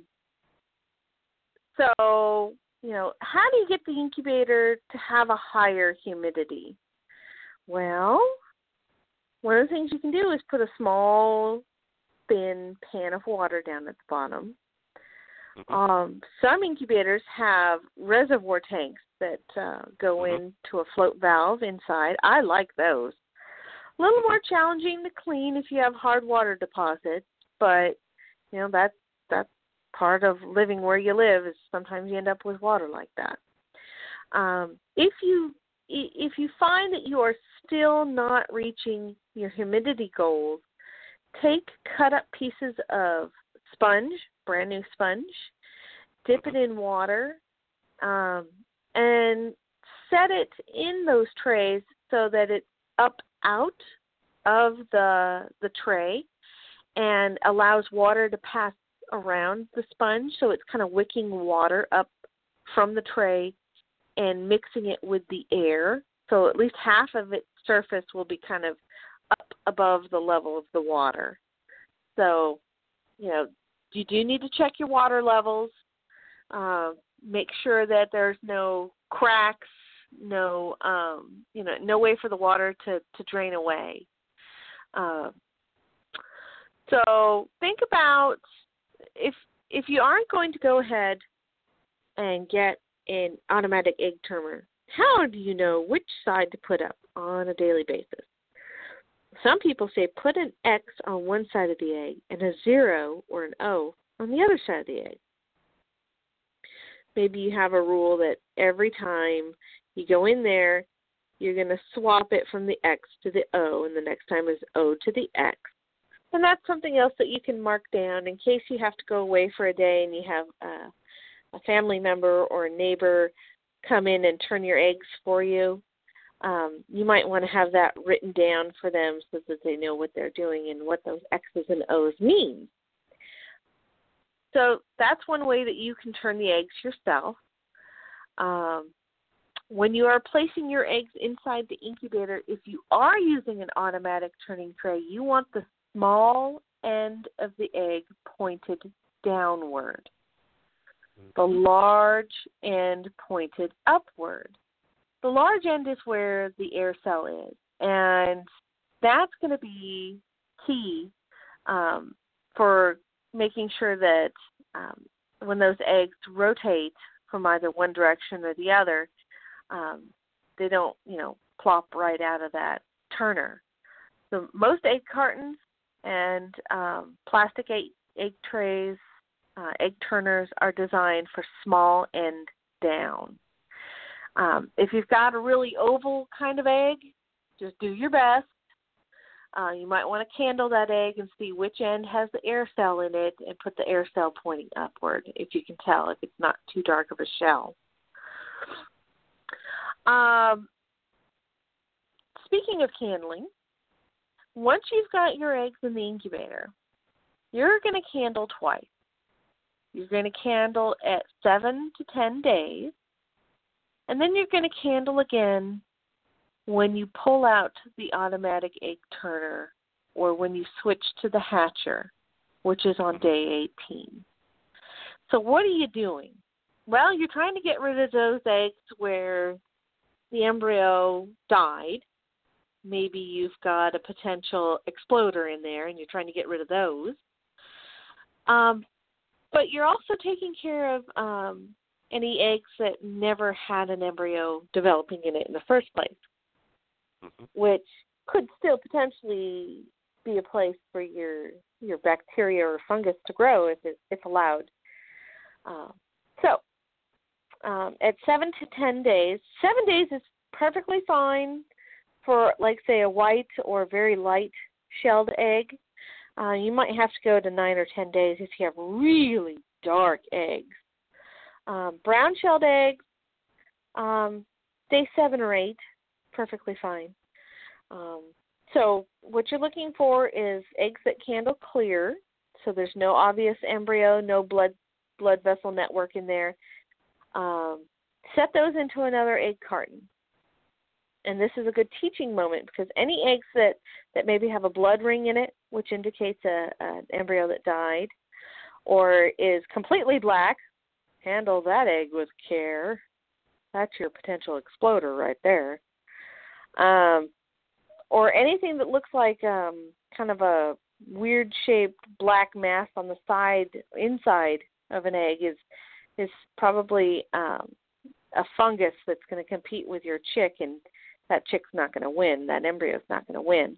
so, you know, how do you get the incubator to have a higher humidity? Well, one of the things you can do is put a small, thin pan of water down at the bottom. Mm-hmm. Um, some incubators have reservoir tanks that uh, go mm-hmm. into a float valve inside. I like those. A little more challenging to clean if you have hard water deposits, but you know that's that's part of living where you live. Is sometimes you end up with water like that. Um, if you if you find that you are still not reaching your humidity goals, take cut up pieces of sponge, brand new sponge, dip it in water, um, and set it in those trays so that it's up out of the the tray and allows water to pass around the sponge, so it's kind of wicking water up from the tray and mixing it with the air, so at least half of its surface will be kind of up above the level of the water. So, you know, you do need to check your water levels. Uh, make sure that there's no cracks, no, um, you know, no way for the water to, to drain away. Uh, so think about if if you aren't going to go ahead and get an automatic egg turner, how do you know which side to put up on a daily basis? Some people say put an X on one side of the egg and a zero or an O on the other side of the egg. Maybe you have a rule that every time you go in there, you're going to swap it from the X to the O, and the next time is O to the X. And that's something else that you can mark down in case you have to go away for a day and you have a, a family member or a neighbor come in and turn your eggs for you. Um, you might want to have that written down for them so that they know what they're doing and what those X's and O's mean. So that's one way that you can turn the eggs yourself. Um, when you are placing your eggs inside the incubator, if you are using an automatic turning tray, you want the small end of the egg pointed downward. the large end pointed upward. The large end is where the air cell is, and that's going to be key um, for making sure that um, when those eggs rotate from either one direction or the other, um, they don't, you know, plop right out of that turner. So most egg cartons and um, plastic egg, egg trays, uh, egg turners are designed for small end down. Um, if you've got a really oval kind of egg, just do your best. Uh, you might want to candle that egg and see which end has the air cell in it and put the air cell pointing upward, if you can tell, if it's not too dark of a shell. Um, speaking of candling, once you've got your eggs in the incubator, you're going to candle twice. You're going to candle at seven to ten days, and then you're going to candle again when you pull out the automatic egg turner or when you switch to the hatcher, which is on day eighteen. So what are you doing? Well, you're trying to get rid of those eggs where the embryo died. Maybe you've got a potential exploder in there and you're trying to get rid of those. Um, but you're also taking care of um, any eggs that never had an embryo developing in it in the first place, mm-hmm. which could still potentially be a place for your your bacteria or fungus to grow if it, if allowed. Uh, so um, at seven to ten days, seven days is perfectly fine for, like, say, a white or very light shelled egg. Uh, you might have to go to nine or ten days if you have really dark eggs. Um, brown shelled eggs, um, day seven or eight, perfectly fine. Um, so what you're looking for is eggs that candle clear, so there's no obvious embryo, no blood blood vessel network in there. Um, set those into another egg carton. And this is a good teaching moment because any eggs that, that maybe have a blood ring in it, which indicates a, an embryo that died, or is completely black, handle that egg with care. That's your potential exploder right there. Um, or anything that looks like um, kind of a weird-shaped black mass on the side, inside of an egg is is probably um, a fungus that's going to compete with your chick, and that chick's not going to win. That embryo's not going to win.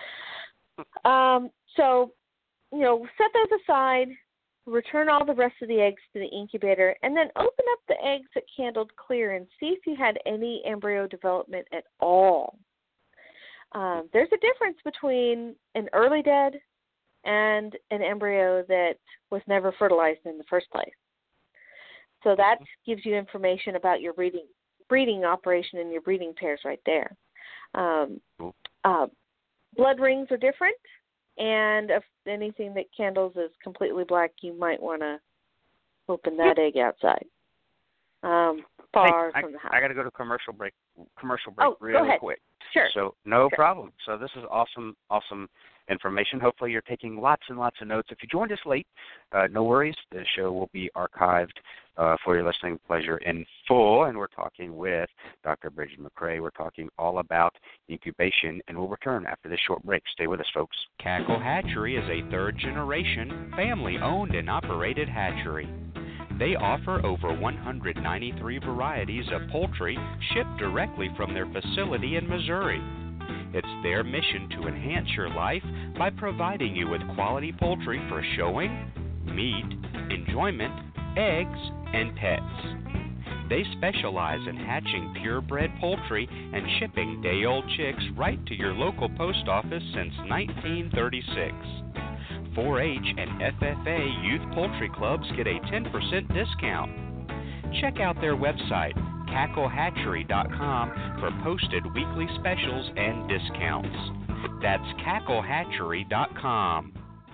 Um, so, you know, set those aside, return all the rest of the eggs to the incubator, and then open up the eggs that candled clear and see if you had any embryo development at all. Um, there's a difference between an early dead and an embryo that was never fertilized in the first place. So that gives you information about your breeding breeding operation and your breeding pairs right there. Um, uh, blood rings are different, and if anything that candles is completely black, you might want to open that egg outside, um, far hey, from the house. I got to go to commercial break. Commercial break, oh, really go ahead. quick. Sure. So no sure. problem. So this is awesome, awesome information. Hopefully you're taking lots and lots of notes. If you joined us late, uh, no worries. The show will be archived uh, for your listening pleasure in full. And we're talking with Doctor Bridget McCray. We're talking all about incubation, and we'll return after this short break. Stay with us, folks. Cackle Hatchery is a third-generation, family-owned and operated hatchery. They offer over one hundred ninety-three varieties of poultry shipped directly from their facility in Missouri. It's their mission to enhance your life by providing you with quality poultry for showing, meat, enjoyment, eggs, and pets. They specialize in hatching purebred poultry and shipping day-old chicks right to your local post office since nineteen thirty-six. four H and F F A Youth Poultry Clubs get a ten percent discount. Check out their website, cackle hatchery dot com, for posted weekly specials and discounts. That's cackle hatchery dot com.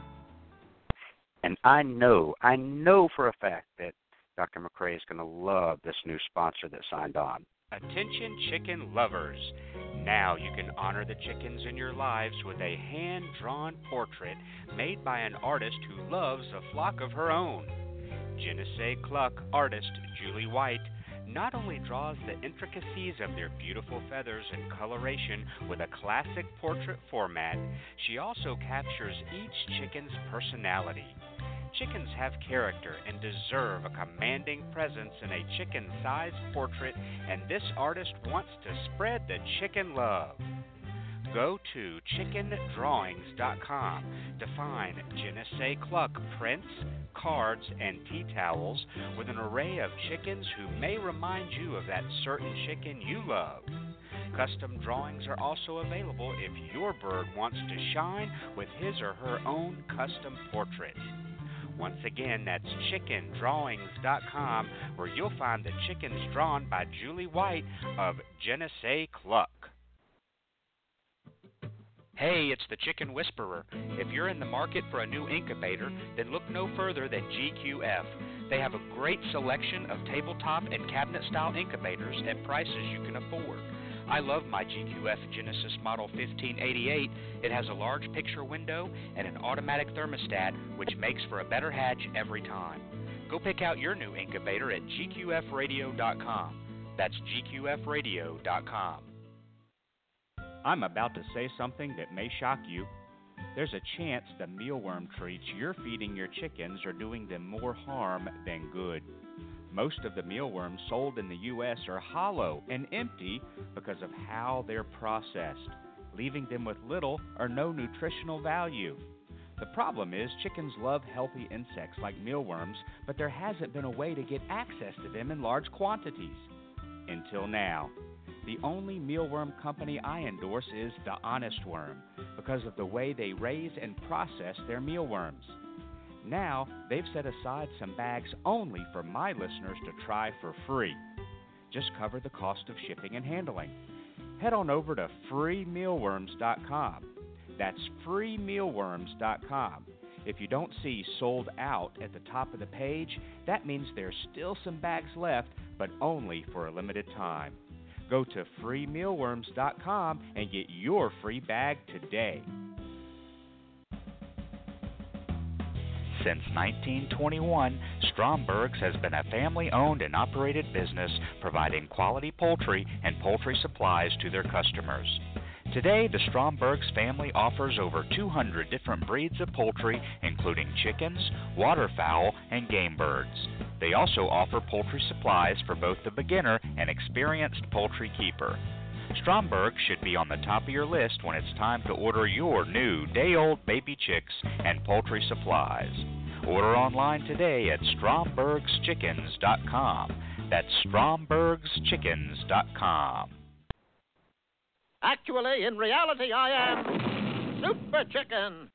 And I know, I know for a fact that Doctor McCray is going to love this new sponsor that signed on. Attention chicken lovers. Now you can honor the chickens in your lives with a hand-drawn portrait made by an artist who loves a flock of her own. Genesee Cluck artist Julie White not only draws the intricacies of their beautiful feathers and coloration with a classic portrait format, she also captures each chicken's personality. Chickens have character and deserve a commanding presence in a chicken-sized portrait, and this artist wants to spread the chicken love. Go to chicken drawings dot com to find Genesee Cluck prints, cards, and tea towels with an array of chickens who may remind you of that certain chicken you love. Custom drawings are also available if your bird wants to shine with his or her own custom portrait. Once again, that's chicken drawings dot com, where you'll find the chickens drawn by Julie White of Genesee Cluck. Hey, it's the Chicken Whisperer. If you're in the market for a new incubator, then look no further than G Q F. They have a great selection of tabletop and cabinet-style incubators at prices you can afford. I love my G Q F Genesis Model fifteen eighty-eight. It has a large picture window and an automatic thermostat, which makes for a better hatch every time. Go pick out your new incubator at G Q F radio dot com. That's G Q F radio dot com. I'm about to say something that may shock you. There's a chance the mealworm treats you're feeding your chickens are doing them more harm than good. Most of the mealworms sold in the U S are hollow and empty because of how they're processed, leaving them with little or no nutritional value. The problem is chickens love healthy insects like mealworms, but there hasn't been a way to get access to them in large quantities. Until now. The only mealworm company I endorse is The Honest Worm because of the way they raise and process their mealworms. Now, they've set aside some bags only for my listeners to try for free. Just cover the cost of shipping and handling. Head on over to free mealworms dot com. That's free mealworms dot com. If you don't see sold out at the top of the page, that means there's still some bags left, but only for a limited time. Go to free mealworms dot com and get your free bag today. Since nineteen twenty-one, Stromberg's has been a family-owned and operated business providing quality poultry and poultry supplies to their customers. Today, the Stromberg's family offers over two hundred different breeds of poultry, including chickens, waterfowl, and game birds. They also offer poultry supplies for both the beginner and experienced poultry keeper. Stromberg should be on the top of your list when it's time to order your new day-old baby chicks and poultry supplies. Order online today at strombergs chickens dot com. That's strombergs chickens dot com. Actually, in reality, I am Super Chicken.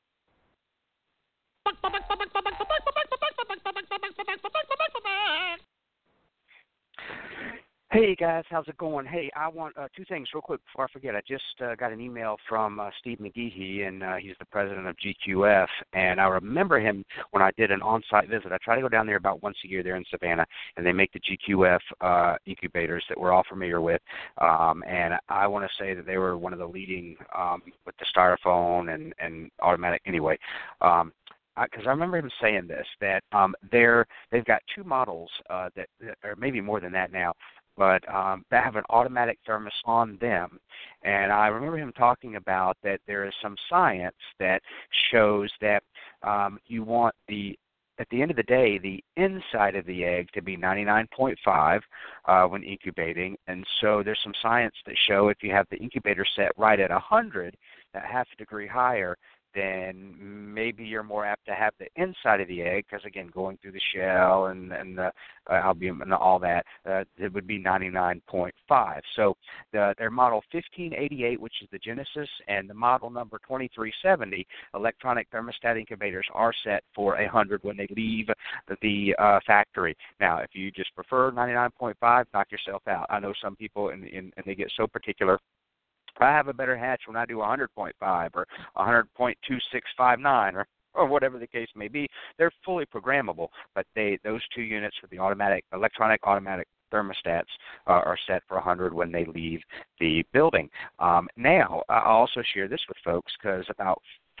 Hey guys, how's it going? Hey, I want uh, two things real quick before I forget. I just uh, got an email from uh, Steve McGehee, and uh, he's the president of G Q F, and I remember him when I did an on-site visit. I try to go down there about once a year there in Savannah, and they make the G Q F uh, incubators that we're all familiar with, um, and I want to say that they were one of the leading um, with the styrofoam and, and automatic, anyway. Um, Because I, I remember him saying this, that um, they're, they've got two models, uh, that, or maybe more than that now, but um, that have an automatic thermos on them. And I remember him talking about that there is some science that shows that um, you want the, at the end of the day, the inside of the egg to be ninety-nine point five uh, when incubating. And so there's some science that show if you have the incubator set right at one hundred, that half a degree higher, then maybe you're more apt to have the inside of the egg, because, again, going through the shell and, and the uh, albumin and all that, uh, it would be ninety-nine point five. So the, their model fifteen eighty-eight, which is the Genesis, and the model number twenty-three seventy, electronic thermostat incubators, are set for one hundred when they leave the, the uh, factory. Now, if you just prefer ninety-nine point five, knock yourself out. I know some people, and, and, and they get so particular. I have a better hatch when I do one hundred point five or one hundred point two six five nine or, or whatever the case may be. They're fully programmable, but they those two units with the automatic, electronic automatic thermostats uh, are set for one hundred when they leave the building. Um, now, I'll also share this with folks because about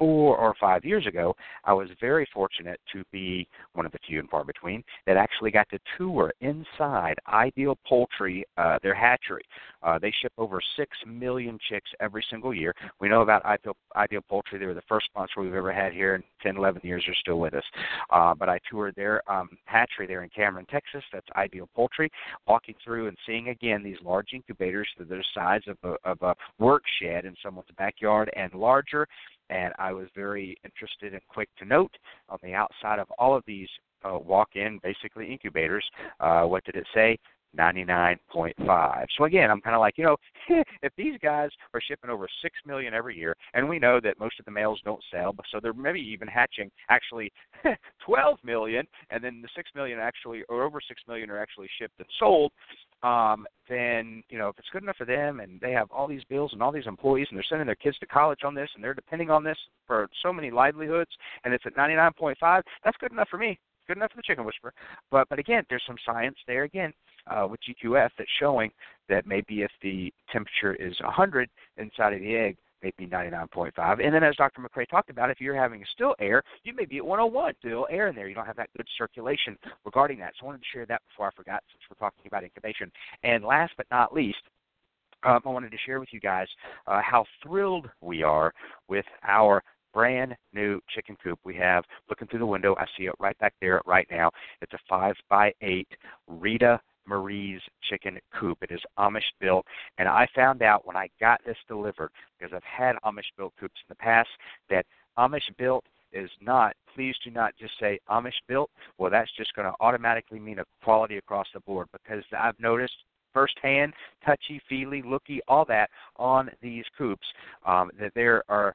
four or five years ago, I was very fortunate to be one of the few and far between that actually got to tour inside Ideal Poultry, uh, their hatchery. Uh, they ship over six million chicks every single year. We know about Ideal, Ideal Poultry. They were the first sponsor we've ever had here in ten, eleven years. They're still with us. Uh, but I toured their um, hatchery there in Cameron, Texas. That's Ideal Poultry. Walking through and seeing, again, these large incubators that are the size of a, of a work shed in someone's backyard and larger. And I was very interested and quick to note on the outside of all of these uh, walk-in, basically, incubators, uh, what did it say? ninety-nine point five. So again, I'm kind of like, you know, if these guys are shipping over six million every year, and we know that most of the males don't sell, so they're maybe even hatching actually twelve million, and then the six million actually, or over six million are actually shipped and sold, um, then, you know, if it's good enough for them and they have all these bills and all these employees and they're sending their kids to college on this and they're depending on this for so many livelihoods, and it's at ninety-nine point five, that's good enough for me. Good enough for the Chicken Whisperer. But, but again, there's some science there, again, uh, with G Q F that's showing that maybe if the temperature is one hundred inside of the egg, maybe ninety-nine point five. And then as Doctor McCrae talked about, if you're having a still air, you may be at one oh one, still air in there. You don't have that good circulation regarding that. So I wanted to share that before I forgot, since we're talking about incubation. And last but not least, um, I wanted to share with you guys uh, how thrilled we are with our brand new chicken coop we have. Looking through the window, I see it right back there right now. It's a five by eight Rita Marie's chicken coop. It is Amish built, and I found out when I got this delivered, because I've had Amish built coops in the past, that Amish built is not, please do not just say Amish built. Well, that's just going to automatically mean a quality across the board, because I've noticed firsthand, touchy-feely, looky, all that on these coops, um, that there are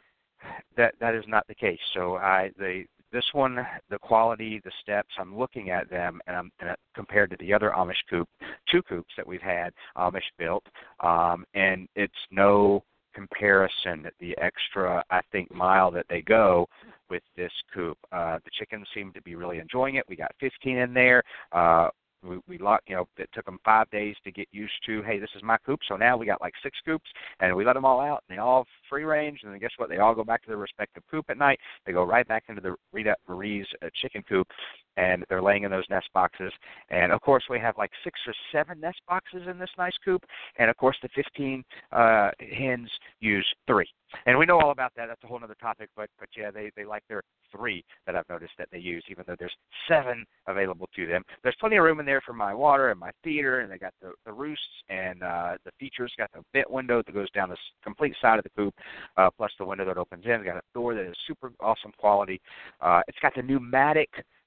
That that is not the case. So I the this one, the quality, the steps, I'm looking at them, and I'm and compared to the other Amish coop, two coops that we've had Amish built, um, and it's no comparison. The extra, I think, mile that they go with this coop. Uh, the chickens seem to be really enjoying it. We got fifteen in there. Uh, We, we locked, you know, it took them five days to get used to, hey, this is my coop. So now we got like six coops, and we let them all out, and they all free range. And then guess what? They all go back to their respective coop at night. They go right back into the Rita Marie's uh, chicken coop, and they're laying in those nest boxes. And, of course, we have like six or seven nest boxes in this nice coop. And, of course, the fifteen uh, hens use three. And we know all about that. That's a whole other topic. But, but yeah, they, they like their three that I've noticed that they use, even though there's seven available to them. There's plenty of room in there for my water and my feeder, and they got the, the roosts and uh, the features. Got the vent window that goes down the complete side of the coop, uh, plus the window that opens in. It's got a door that is super awesome quality. Uh, it's got the pneumatic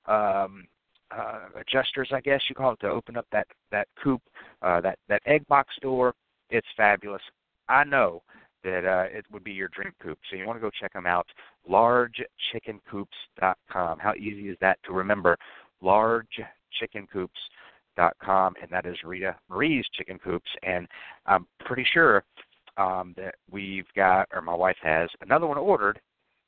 um, uh, adjusters, I guess you call it, to open up that, that coop, uh, that, that egg box door. It's fabulous. I know that uh, it would be your dream coop. So you want to go check them out, large chicken coops dot com. How easy is that to remember? large chicken coops dot com, and that is Rita Marie's Chicken Coops. And I'm pretty sure um, that we've got, or my wife has, another one ordered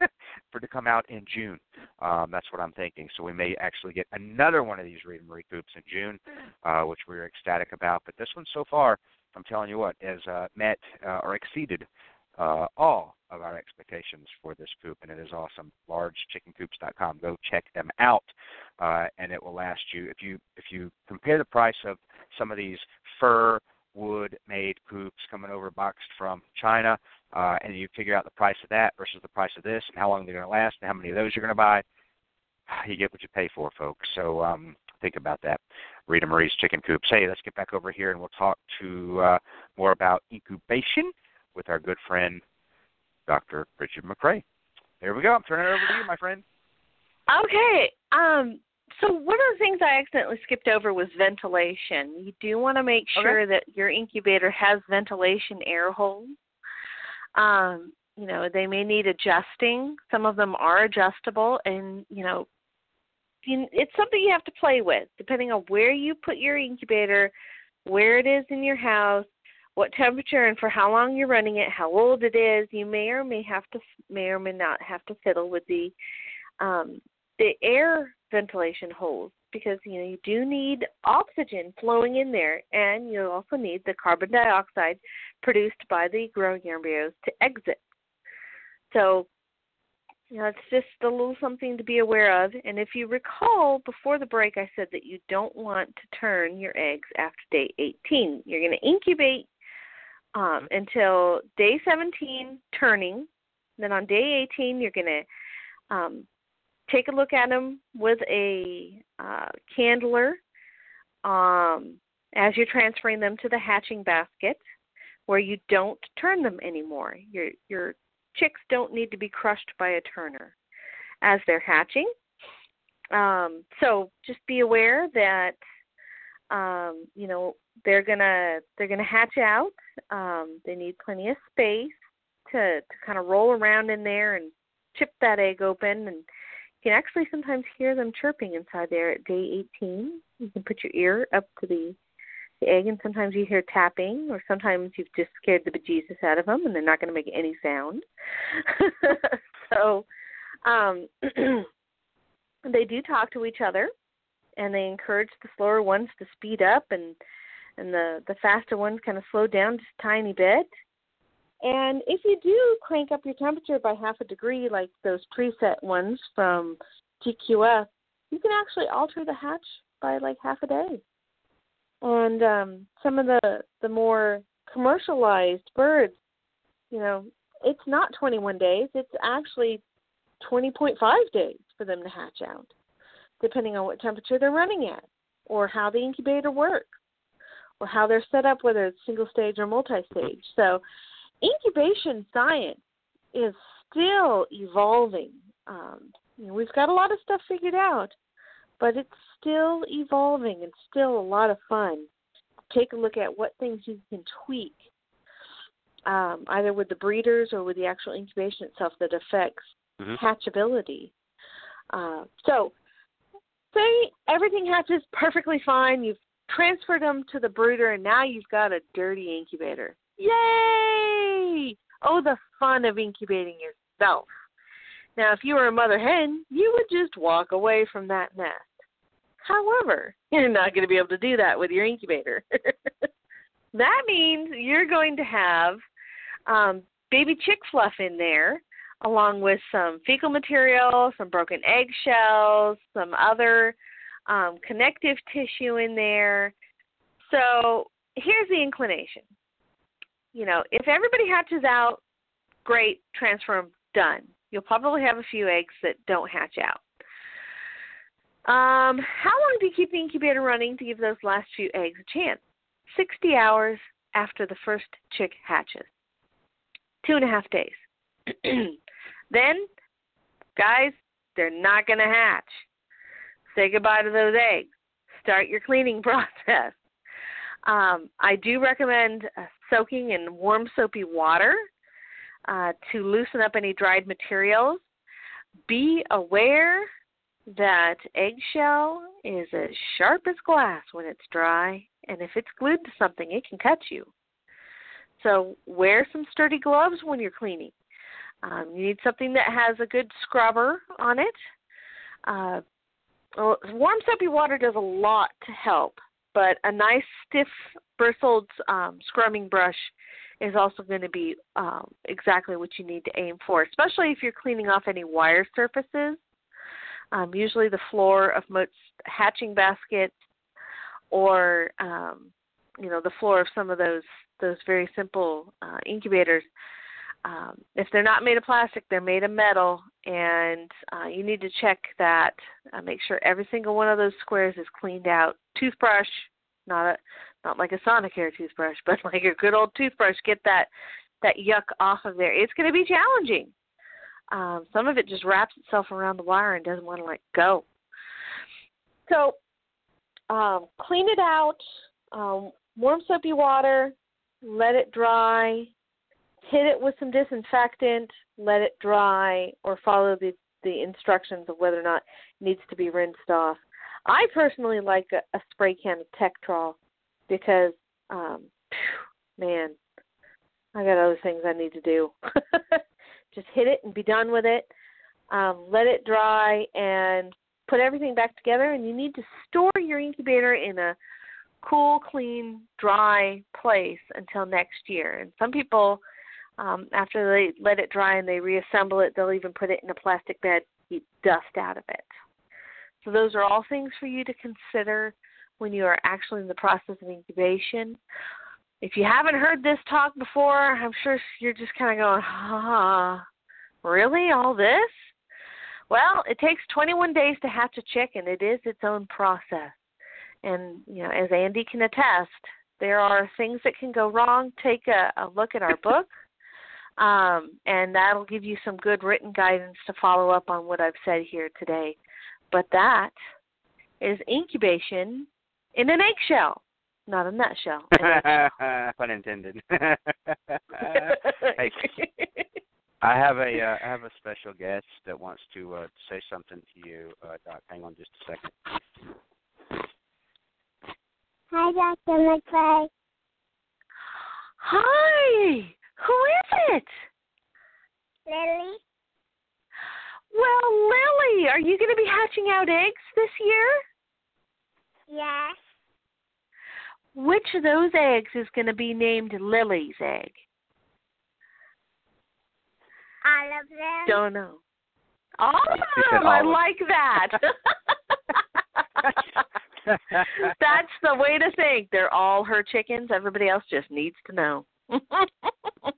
for to come out in June. Um, that's what I'm thinking. So we may actually get another one of these Rita Marie Coops in June, uh, which we're ecstatic about. But this one so far, I'm telling you what, has uh, met uh, or exceeded uh, all of our expectations for this coop, and it is awesome. large chicken coops dot com. Go check them out, uh, and it will last you. If you if you compare the price of some of these fir wood-made coops coming over boxed from China, uh, and you figure out the price of that versus the price of this, and how long they're going to last, and how many of those you're going to buy, you get what you pay for, folks. So um, think about that. Rita Marie's Chicken Coops. Hey, let's get back over here, and we'll talk to uh, more about incubation with our good friend, Doctor Richard McCrae. There we go. I'm turning it over to you, my friend. Okay. Um, so one of the things I accidentally skipped over was ventilation. You do want to make sure okay. that your incubator has ventilation air holes. Um, you know, they may need adjusting. Some of them are adjustable, and, you know, you, it's something you have to play with, depending on where you put your incubator, where it is in your house, what temperature and for how long you're running it, how old it is. You may or may have to, may or may not have to fiddle with the um, the air ventilation holes, because you know you do need oxygen flowing in there, and you also need the carbon dioxide produced by the growing embryos to exit. So You know, it's just a little something to be aware of. And if you recall, before the break, I said that you don't want to turn your eggs after day eighteen. You're going to incubate um, until day seventeen, turning. Then on day eighteen, you're going to um, take a look at them with a uh, candler um, as you're transferring them to the hatching basket, where you don't turn them anymore. Your your chicks don't need to be crushed by a turner as they're hatching. Um, so just be aware that um, you know they're gonna they're gonna hatch out. Um, they need plenty of space to to kind of roll around in there and chip that egg open, and you can actually sometimes hear them chirping inside there at day eighteen. You can put your ear up to the the egg, and sometimes you hear tapping, or sometimes you've just scared the bejesus out of them, and they're not going to make any sound. so um, they do talk to each other, and they encourage the slower ones to speed up, and and the, the faster ones kind of slow down just a tiny bit. And if you do crank up your temperature by half a degree, like those preset ones from G Q F, you can actually alter the hatch by like half a day. And um, some of the, the more commercialized birds, you know, it's not twenty-one days. It's actually twenty point five days for them to hatch out, depending on what temperature they're running at, or how the incubator works, or how they're set up, whether it's single stage or multi-stage. So incubation science is still evolving. Um, you know, we've got a lot of stuff figured out, but it's still evolving and still a lot of fun. Take a look at what things you can tweak, um, either with the breeders or with the actual incubation itself, that affects mm-hmm. hatchability. Uh, so say everything hatches perfectly fine. You've transferred them to the brooder, and now you've got a dirty incubator. Yay! Oh, the fun of incubating yourself. Now, if you were a mother hen, you would just walk away from that nest. However, you're not going to be able to do that with your incubator. That means you're going to have um, baby chick fluff in there, along with some fecal material, some broken eggshells, some other um, connective tissue in there. So here's the inclination. You know, if everybody hatches out, great, transfer them, done. You'll probably have a few eggs that don't hatch out. Um, how long do you keep the incubator running to give those last few eggs a chance? sixty hours after the first chick hatches. Two and a half days. Then, guys, they're not going to hatch. Say goodbye to those eggs. Start your cleaning process. Um, I do recommend uh, soaking in warm soapy water uh, to loosen up any dried materials. Be aware that eggshell is as sharp as glass when it's dry, and if it's glued to something, it can cut you. So wear some sturdy gloves when you're cleaning. Um, you need something that has a good scrubber on it. Uh, well, warm soapy water does a lot to help, but a nice stiff bristled um, scrubbing brush is also going to be um, exactly what you need to aim for, especially if you're cleaning off any wire surfaces. Um, usually the floor of most hatching baskets, or um, you know, the floor of some of those those very simple uh, incubators. Um, if they're not made of plastic, they're made of metal, and uh, you need to check that. Uh, make sure every single one of those squares is cleaned out. Toothbrush, not a not like a Sonicare toothbrush, but like a good old toothbrush. Get that that yuck off of there. It's going to be challenging. Um, some of it just wraps itself around the wire and doesn't want to let go. So um, clean it out, um, warm soapy water, let it dry, hit it with some disinfectant, let it dry, or follow the, the instructions of whether or not it needs to be rinsed off. I personally like a, a spray can of Tektrol because, um, phew, man, I got other things I need to do. Just hit it and be done with it. Um, let it dry and put everything back together. And you need to store your incubator in a cool, clean, dry place until next year. And some people Um, after they let it dry and they reassemble it, they'll even put it in a plastic bed, keep dust out of it. So those are all things for you to consider when you are actually in the process of incubation. If you haven't heard this talk before, I'm sure you're just kind of going, ah, really, all this? Well, it takes twenty-one days to hatch a chicken. It is its own process. And, you know, as Andy can attest, there are things that can go wrong. Take a, a look at our book, um, and that'll give you some good written guidance to follow up on what I've said here today. But that is incubation in an eggshell, not a nutshell. Pun intended. Hey, I have a uh, I have a special guest that wants to uh, say something to you, uh, Doc. Hang on just a second. Hi, Doctor McCray. Hi. Who is it? Lily. Well, Lily, are you going to be hatching out eggs this year? Yes. Which of those eggs is going to be named Lily's egg? All of them. Don't know. Awesome. I like that. That's the way to think. They're all her chickens. Everybody else just needs to know. um, I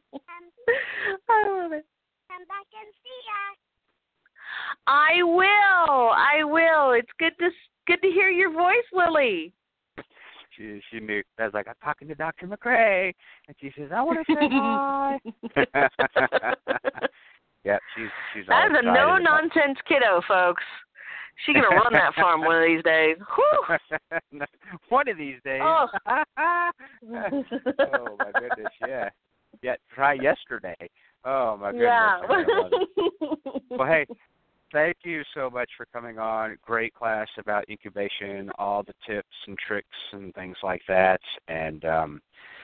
love it. Come back and see us. I will. I will. It's good to good to hear your voice, Lily. She she knew. I was like, I'm talking to Doctor McCray, and she says, I want to say hi. Yeah, she's she's. That is a no nonsense kiddo, folks. She's gonna run that farm one of these days. One of these days. Oh. Oh my goodness, yeah. Yeah, try yesterday. Oh my goodness. Yeah. Well, hey, thank you so much for coming on. Great class about incubation, all the tips and tricks and things like that. And um,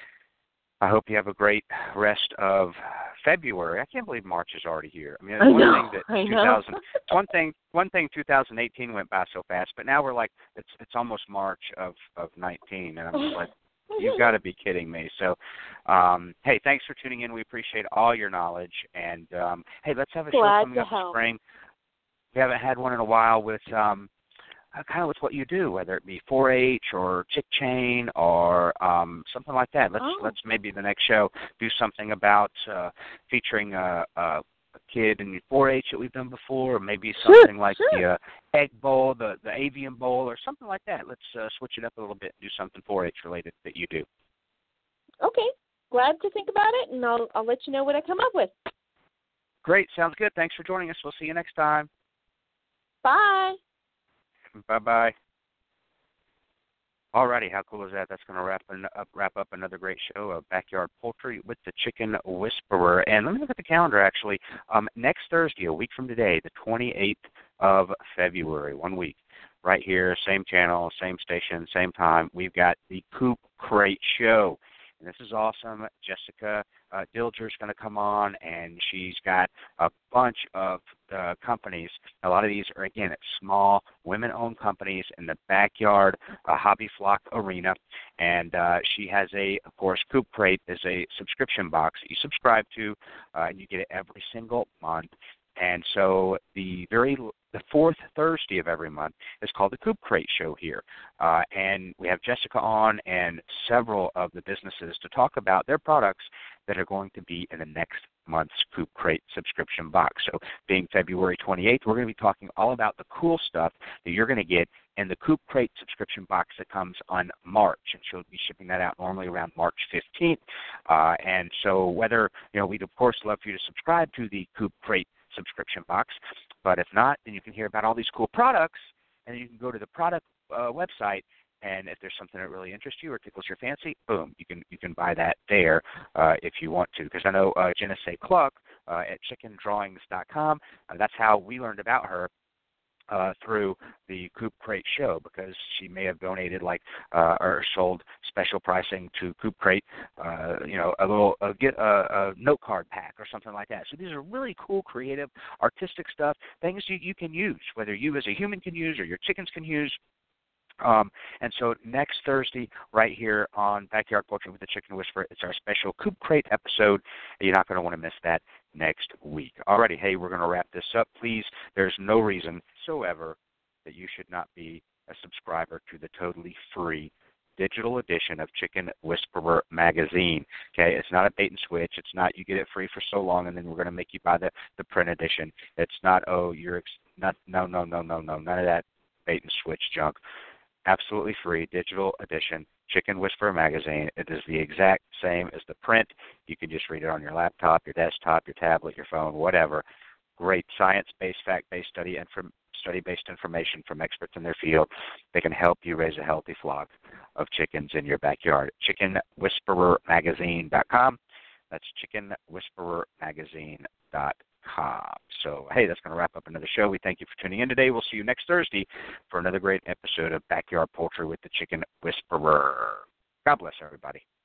I hope you have a great rest of February. I can't believe March is already here. I mean, it's I one know, thing that I two thousand, know. one thing, one thing, two thousand eighteen went by so fast, but now we're like, it's it's almost March of of nineteen, and I'm just like, you've got to be kidding me. So, um, hey, thanks for tuning in. We appreciate all your knowledge, and um, hey, let's have a Glad show coming to up help. in spring. We haven't had one in a while with. Um, kind of with what you do, whether it be four H or Chick Chain or um, something like that. Let's Oh. let's maybe the next show do something about uh, featuring a, a, a kid in four H that we've done before, or maybe something Sure, like sure. the uh, Egg Bowl, the the Avian Bowl, or something like that. Let's uh, switch it up a little bit and do something four H related that you do. Okay. Glad to think about it, and I'll I'll let you know what I come up with. Great, sounds good. Thanks for joining us. We'll see you next time. Bye. Bye-bye. Alrighty, how cool is that? That's going to wrap, an, up, wrap up another great show of Backyard Poultry with the Chicken Whisperer. And let me look at the calendar, actually. Um, next Thursday, a week from today, the twenty-eighth of February, one week, right here, same channel, same station, same time, we've got the Coop Crate Show. And this is awesome. Jessica uh, Dilger's going to come on, and she's got a bunch of uh, companies. A lot of these are, again, small, women-owned companies in the backyard uh, hobby flock arena. And uh, she has a, of course, Coop Crate is a subscription box that you subscribe to, uh, and you get it every single month. And so the very the fourth Thursday of every month is called the Coop Crate Show here. Uh, and we have Jessica on and several of the businesses to talk about their products that are going to be in the next month's Coop Crate subscription box. So being February twenty-eighth, we're going to be talking all about the cool stuff that you're going to get in the Coop Crate subscription box that comes on March. And she'll be shipping that out normally around March fifteenth. Uh, and so whether, you know, we'd of course love for you to subscribe to the Coop Crate subscription box, but if not, then you can hear about all these cool products, and you can go to the product uh, website, and if there's something that really interests you or tickles your fancy, boom, you can you can buy that there uh, if you want to. Because I know uh, Genesee Cluck uh, at chicken drawings dot com, uh, that's how we learned about her. Uh, through the Coop Crate Show, because she may have donated like uh, or sold special pricing to Coop Crate, uh, you know, a little a, get a, a note card pack or something like that. So these are really cool, creative, artistic stuff, things you, you can use, whether you as a human can use or your chickens can use. Um, and so next Thursday, right here on Backyard Poultry with the Chicken Whisperer, it's our special Coop Crate episode. You're not going to want to miss that next week. Alrighty, hey, we're going to wrap this up. Please, there's no reason whatsoever that you should not be a subscriber to the totally free digital edition of Chicken Whisperer magazine. Okay, it's not a bait and switch. It's not you get it free for so long and then we're going to make you buy the, the print edition. It's not, oh, you're ex- not, no, no, no, no, no, none of that bait and switch junk. Absolutely free digital edition Chicken Whisperer magazine. It is the exact same as the print. You can just read it on your laptop, your desktop, your tablet, your phone, whatever. Great science-based, fact-based study and from study-based information from experts in their field. They can help you raise a healthy flock of chickens in your backyard. chicken whisperer magazine dot com. That's chicken whisperer magazine dot com. So, hey, that's going to wrap up another show. We thank you for tuning in today. We'll see you next Thursday for another great episode of Backyard Poultry with the Chicken Whisperer. God bless everybody.